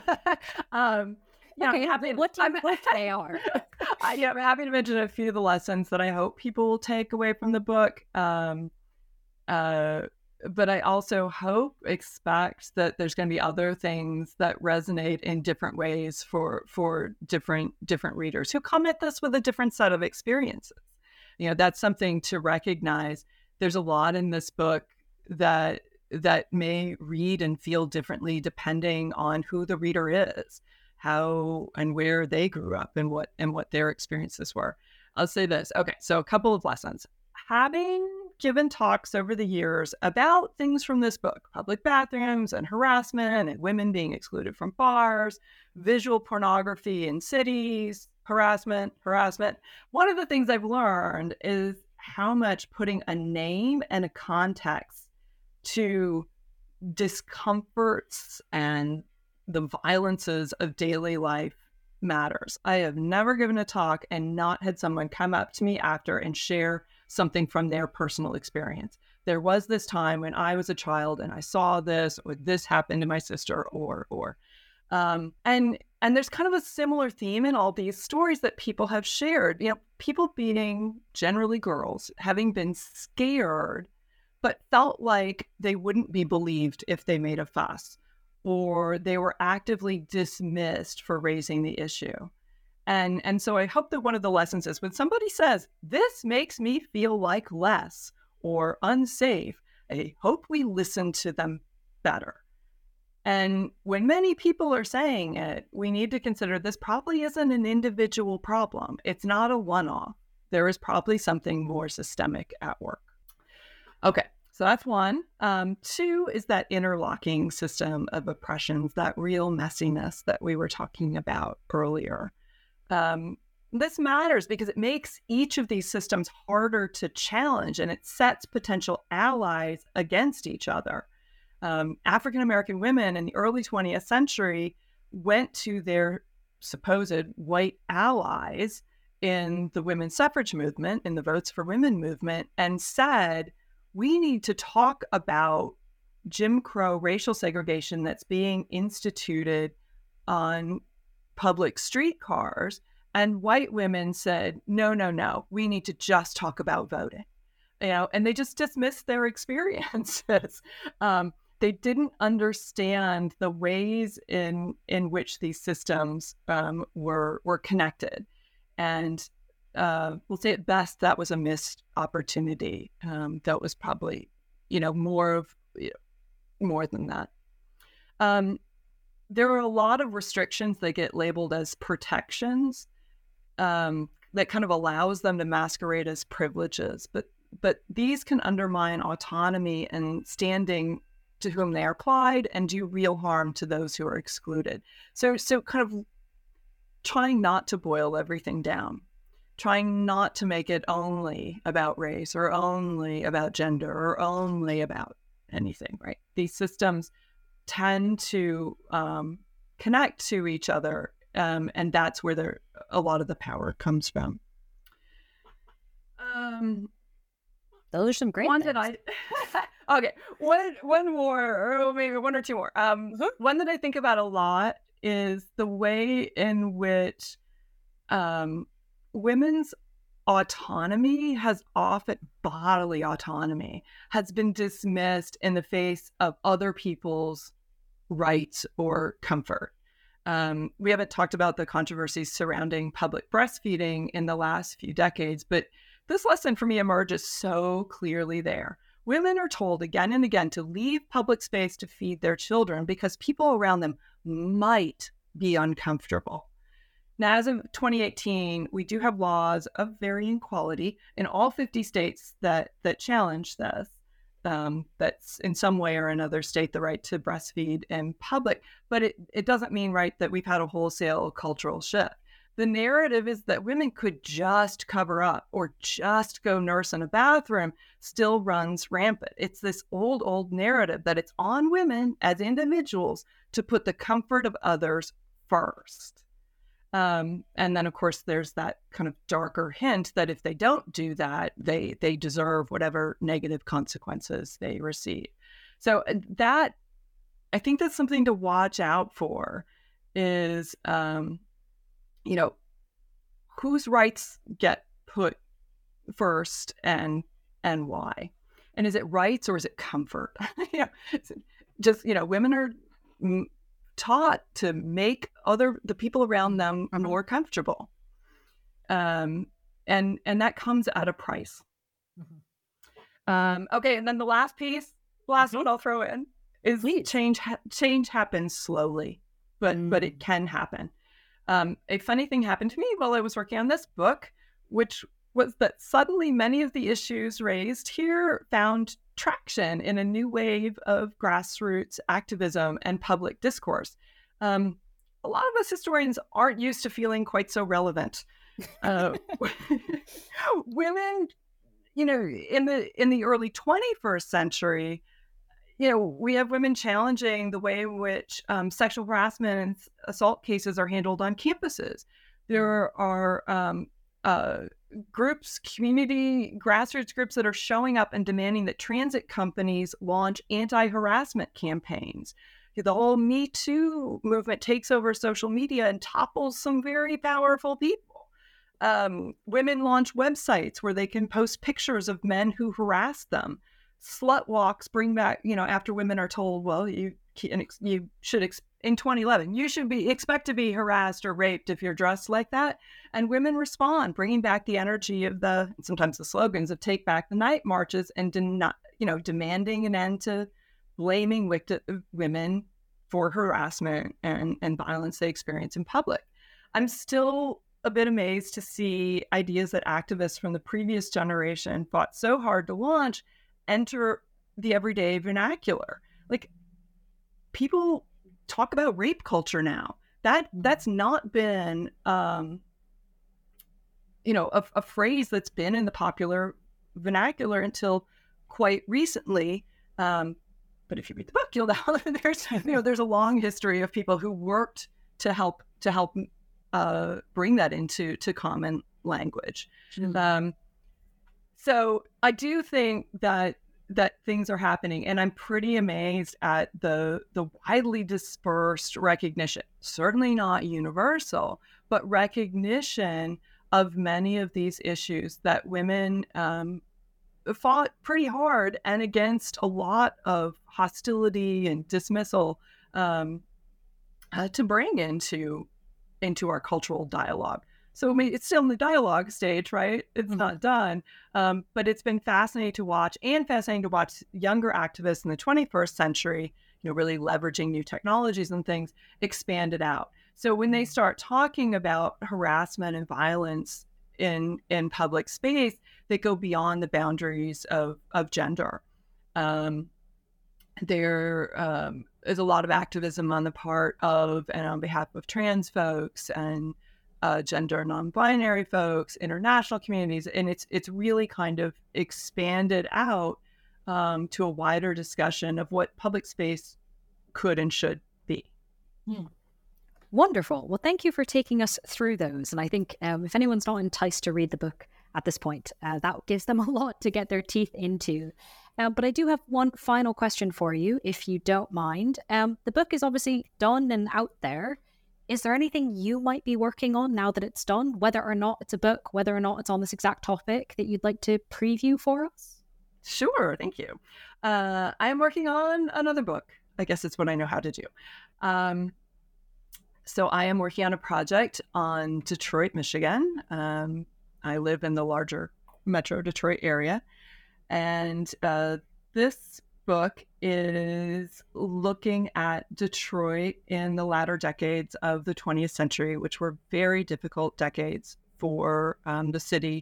um, yeah, okay, I'm happy, what do you I'm, hope they are? I, yeah, I'm happy to mention a few of the lessons that I hope people will take away from the book. Um, uh, but I also hope, expect that there's going to be other things that resonate in different ways for for different different readers who come at this with a different set of experiences. You know, that's something to recognize. There's a lot in this book that that may read and feel differently depending on who the reader is, how and where they grew up, and what and what their experiences were. I'll say this. Okay, so a couple of lessons. Having given talks over the years about things from this book, public bathrooms and harassment and women being excluded from bars, visual pornography in cities, harassment, harassment. One of the things I've learned is how much putting a name and a context to discomforts and the violences of daily life matters. I have never given a talk and not had someone come up to me after and share something from their personal experience. There was this time when I was a child and I saw this, or this happened to my sister, or, or, um, and, and there's kind of a similar theme in all these stories that people have shared. You know, people being generally girls, having been scared, but felt like they wouldn't be believed if they made a fuss, or they were actively dismissed for raising the issue. And, and so I hope that one of the lessons is when somebody says, this makes me feel like less or unsafe, I hope we listen to them better. And when many people are saying it, we need to consider this probably isn't an individual problem. It's not a one-off. There is probably something more systemic at work. Okay, so that's one. Um, two is that interlocking system of oppressions, that real messiness that we were talking about earlier. Um, this matters because it makes each of these systems harder to challenge, and it sets potential allies against each other. Um, African-American women in the early twentieth century went to their supposed white allies in the women's suffrage movement, in the Votes for Women movement, and said, we need to talk about Jim Crow racial segregation that's being instituted on public streetcars. And white women said, no, no, no, we need to just talk about voting. You know, and they just dismissed their experiences. um, they didn't understand the ways in in which these systems um, were were connected. And uh, we'll say at best, that was a missed opportunity. Um, that was probably, you know, more of you know, more than that. Um, there are a lot of restrictions that get labeled as protections um, that kind of allows them to masquerade as privileges. But but these can undermine autonomy and standing to whom they are applied and do real harm to those who are excluded. So so kind of trying not to boil everything down, trying not to make it only about race or only about gender or only about anything, right? These systems tend to um, connect to each other, um, and that's where the, a lot of the power comes from. Um, Those are some great one things. that I okay, one one more, or maybe one or two more. Um, mm-hmm. One that I think about a lot is the way in which um, women's autonomy has often, bodily autonomy, has been dismissed in the face of other people's rights or comfort. Um, we haven't talked about the controversies surrounding public breastfeeding in the last few decades, but this lesson for me emerges so clearly there. Women are told again and again to leave public space to feed their children because people around them might be uncomfortable. Now, as of twenty eighteen, we do have laws of varying quality in all fifty states that that challenge this. um, that's in some way or another state the right to breastfeed in public. But it, it doesn't mean, right, that we've had a wholesale cultural shift. The narrative is that women could just cover up or just go nurse in a bathroom still runs rampant. It's this old, old narrative that it's on women as individuals to put the comfort of others first. Um, and then, of course, there's that kind of darker hint that if they don't do that, they they deserve whatever negative consequences they receive. So that, I think that's something to watch out for is, um, you know, whose rights get put first and and why? And is it rights or is it comfort? Yeah, just, you know, women are taught to make other the people around them more comfortable, um, and and that comes at a price. Mm-hmm. Um, okay, and then the last piece, last mm-hmm. one I'll throw in is Please. change. Ha- change happens slowly, but mm. but it can happen. Um, a funny thing happened to me while I was working on this book, which was that suddenly many of the issues raised here found traction in a new wave of grassroots activism and public discourse. Um, a lot of us historians aren't used to feeling quite so relevant. Uh, women, you know, in the in the early twenty-first century, you know, we have women challenging the way in which um, sexual harassment and assault cases are handled on campuses. There are um, uh, groups, community, grassroots groups that are showing up and demanding that transit companies launch anti-harassment campaigns. The whole Me Too movement takes over social media and topples some very powerful people. Um, women launch websites where they can post pictures of men who harass them. Slut walks bring back, you know, after women are told, well, you you should, in twenty eleven, you should be expect to be harassed or raped if you're dressed like that. And women respond, bringing back the energy of the, sometimes the slogans of Take Back the Night marches and not, you know, demanding an end to blaming wicked women for harassment and, and violence they experience in public. I'm still a bit amazed to see ideas that activists from the previous generation fought so hard to launch enter the everyday vernacular. Like, people talk about rape culture now. That that's not been, um, you know, a, a phrase that's been in the popular vernacular until quite recently. Um, but if you read the book, you'll know there's you know there's a long history of people who worked to help to help uh, bring that into to common language. Mm-hmm. Um, so I do think that that things are happening, and I'm pretty amazed at the the widely dispersed recognition, certainly not universal, but recognition of many of these issues that women um, fought pretty hard and against a lot of hostility and dismissal um, uh, to bring into into our cultural dialogue. So I mean, it's still in the dialogue stage, right? It's mm-hmm. not done. Um, but it's been fascinating to watch, and fascinating to watch younger activists in the twenty-first century, you know, really leveraging new technologies and things, expand it out. So when they start talking about harassment and violence in in public space, they go beyond the boundaries of, of gender. Um, there um, is a lot of activism on the part of and on behalf of trans folks and Uh, gender non-binary folks, international communities, and it's it's really kind of expanded out um, to a wider discussion of what public space could and should be. Hmm. Wonderful. Well, thank you for taking us through those. And I think um, if anyone's not enticed to read the book at this point, uh, that gives them a lot to get their teeth into. Uh, but I do have one final question for you, if you don't mind. Um, the book is obviously done and out there. Is there anything you might be working on now that it's done, whether or not it's a book, whether or not it's on this exact topic, that you'd like to preview for us? Sure, thank you. Uh, I'm working on another book. I guess it's what I know how to do. Um, so I am working on a project on Detroit, Michigan. Um, I live in the larger metro Detroit area. And uh, this book is looking at Detroit in the latter decades of the twentieth century, which were very difficult decades for um, the city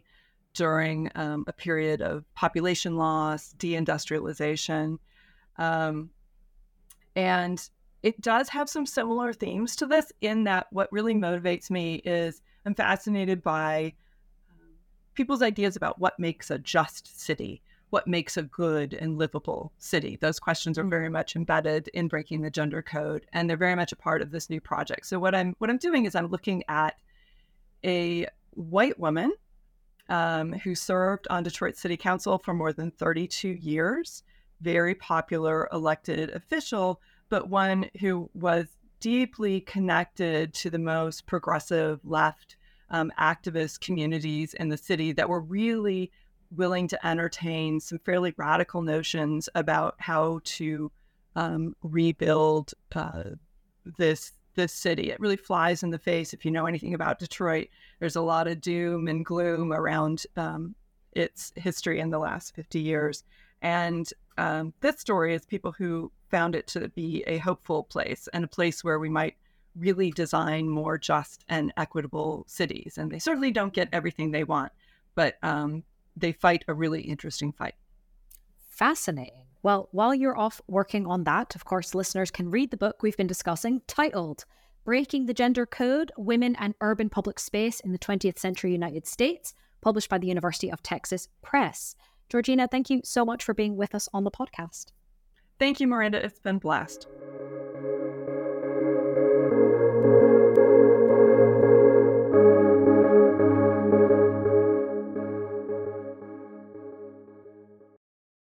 during um, a period of population loss, deindustrialization. Um, and it does have some similar themes to this, in that what really motivates me is I'm fascinated by um, people's ideas about what makes a just city, what makes a good and livable city. Those questions are very much embedded in Breaking the Gender Code, and they're very much a part of this new project. So what I'm what I'm doing is I'm looking at a white woman um, who served on Detroit City Council for more than thirty-two years, very popular elected official, but one who was deeply connected to the most progressive left um, activist communities in the city that were really willing to entertain some fairly radical notions about how to um, rebuild uh, this this city. It really flies in the face. If you know anything about Detroit, there's a lot of doom and gloom around um, its history in the last fifty years. And um, this story is people who found it to be a hopeful place, and a place where we might really design more just and equitable cities. And they certainly don't get everything they want, but um, they fight a really interesting fight. Fascinating. Well, while you're off working on that, of course, listeners can read the book we've been discussing, titled Breaking the Gender Code, Women and Urban Public Space in the twentieth Century United States, published by the University of Texas Press. Georgina, thank you so much for being with us on the podcast. Thank you, Miranda. It's been a blast.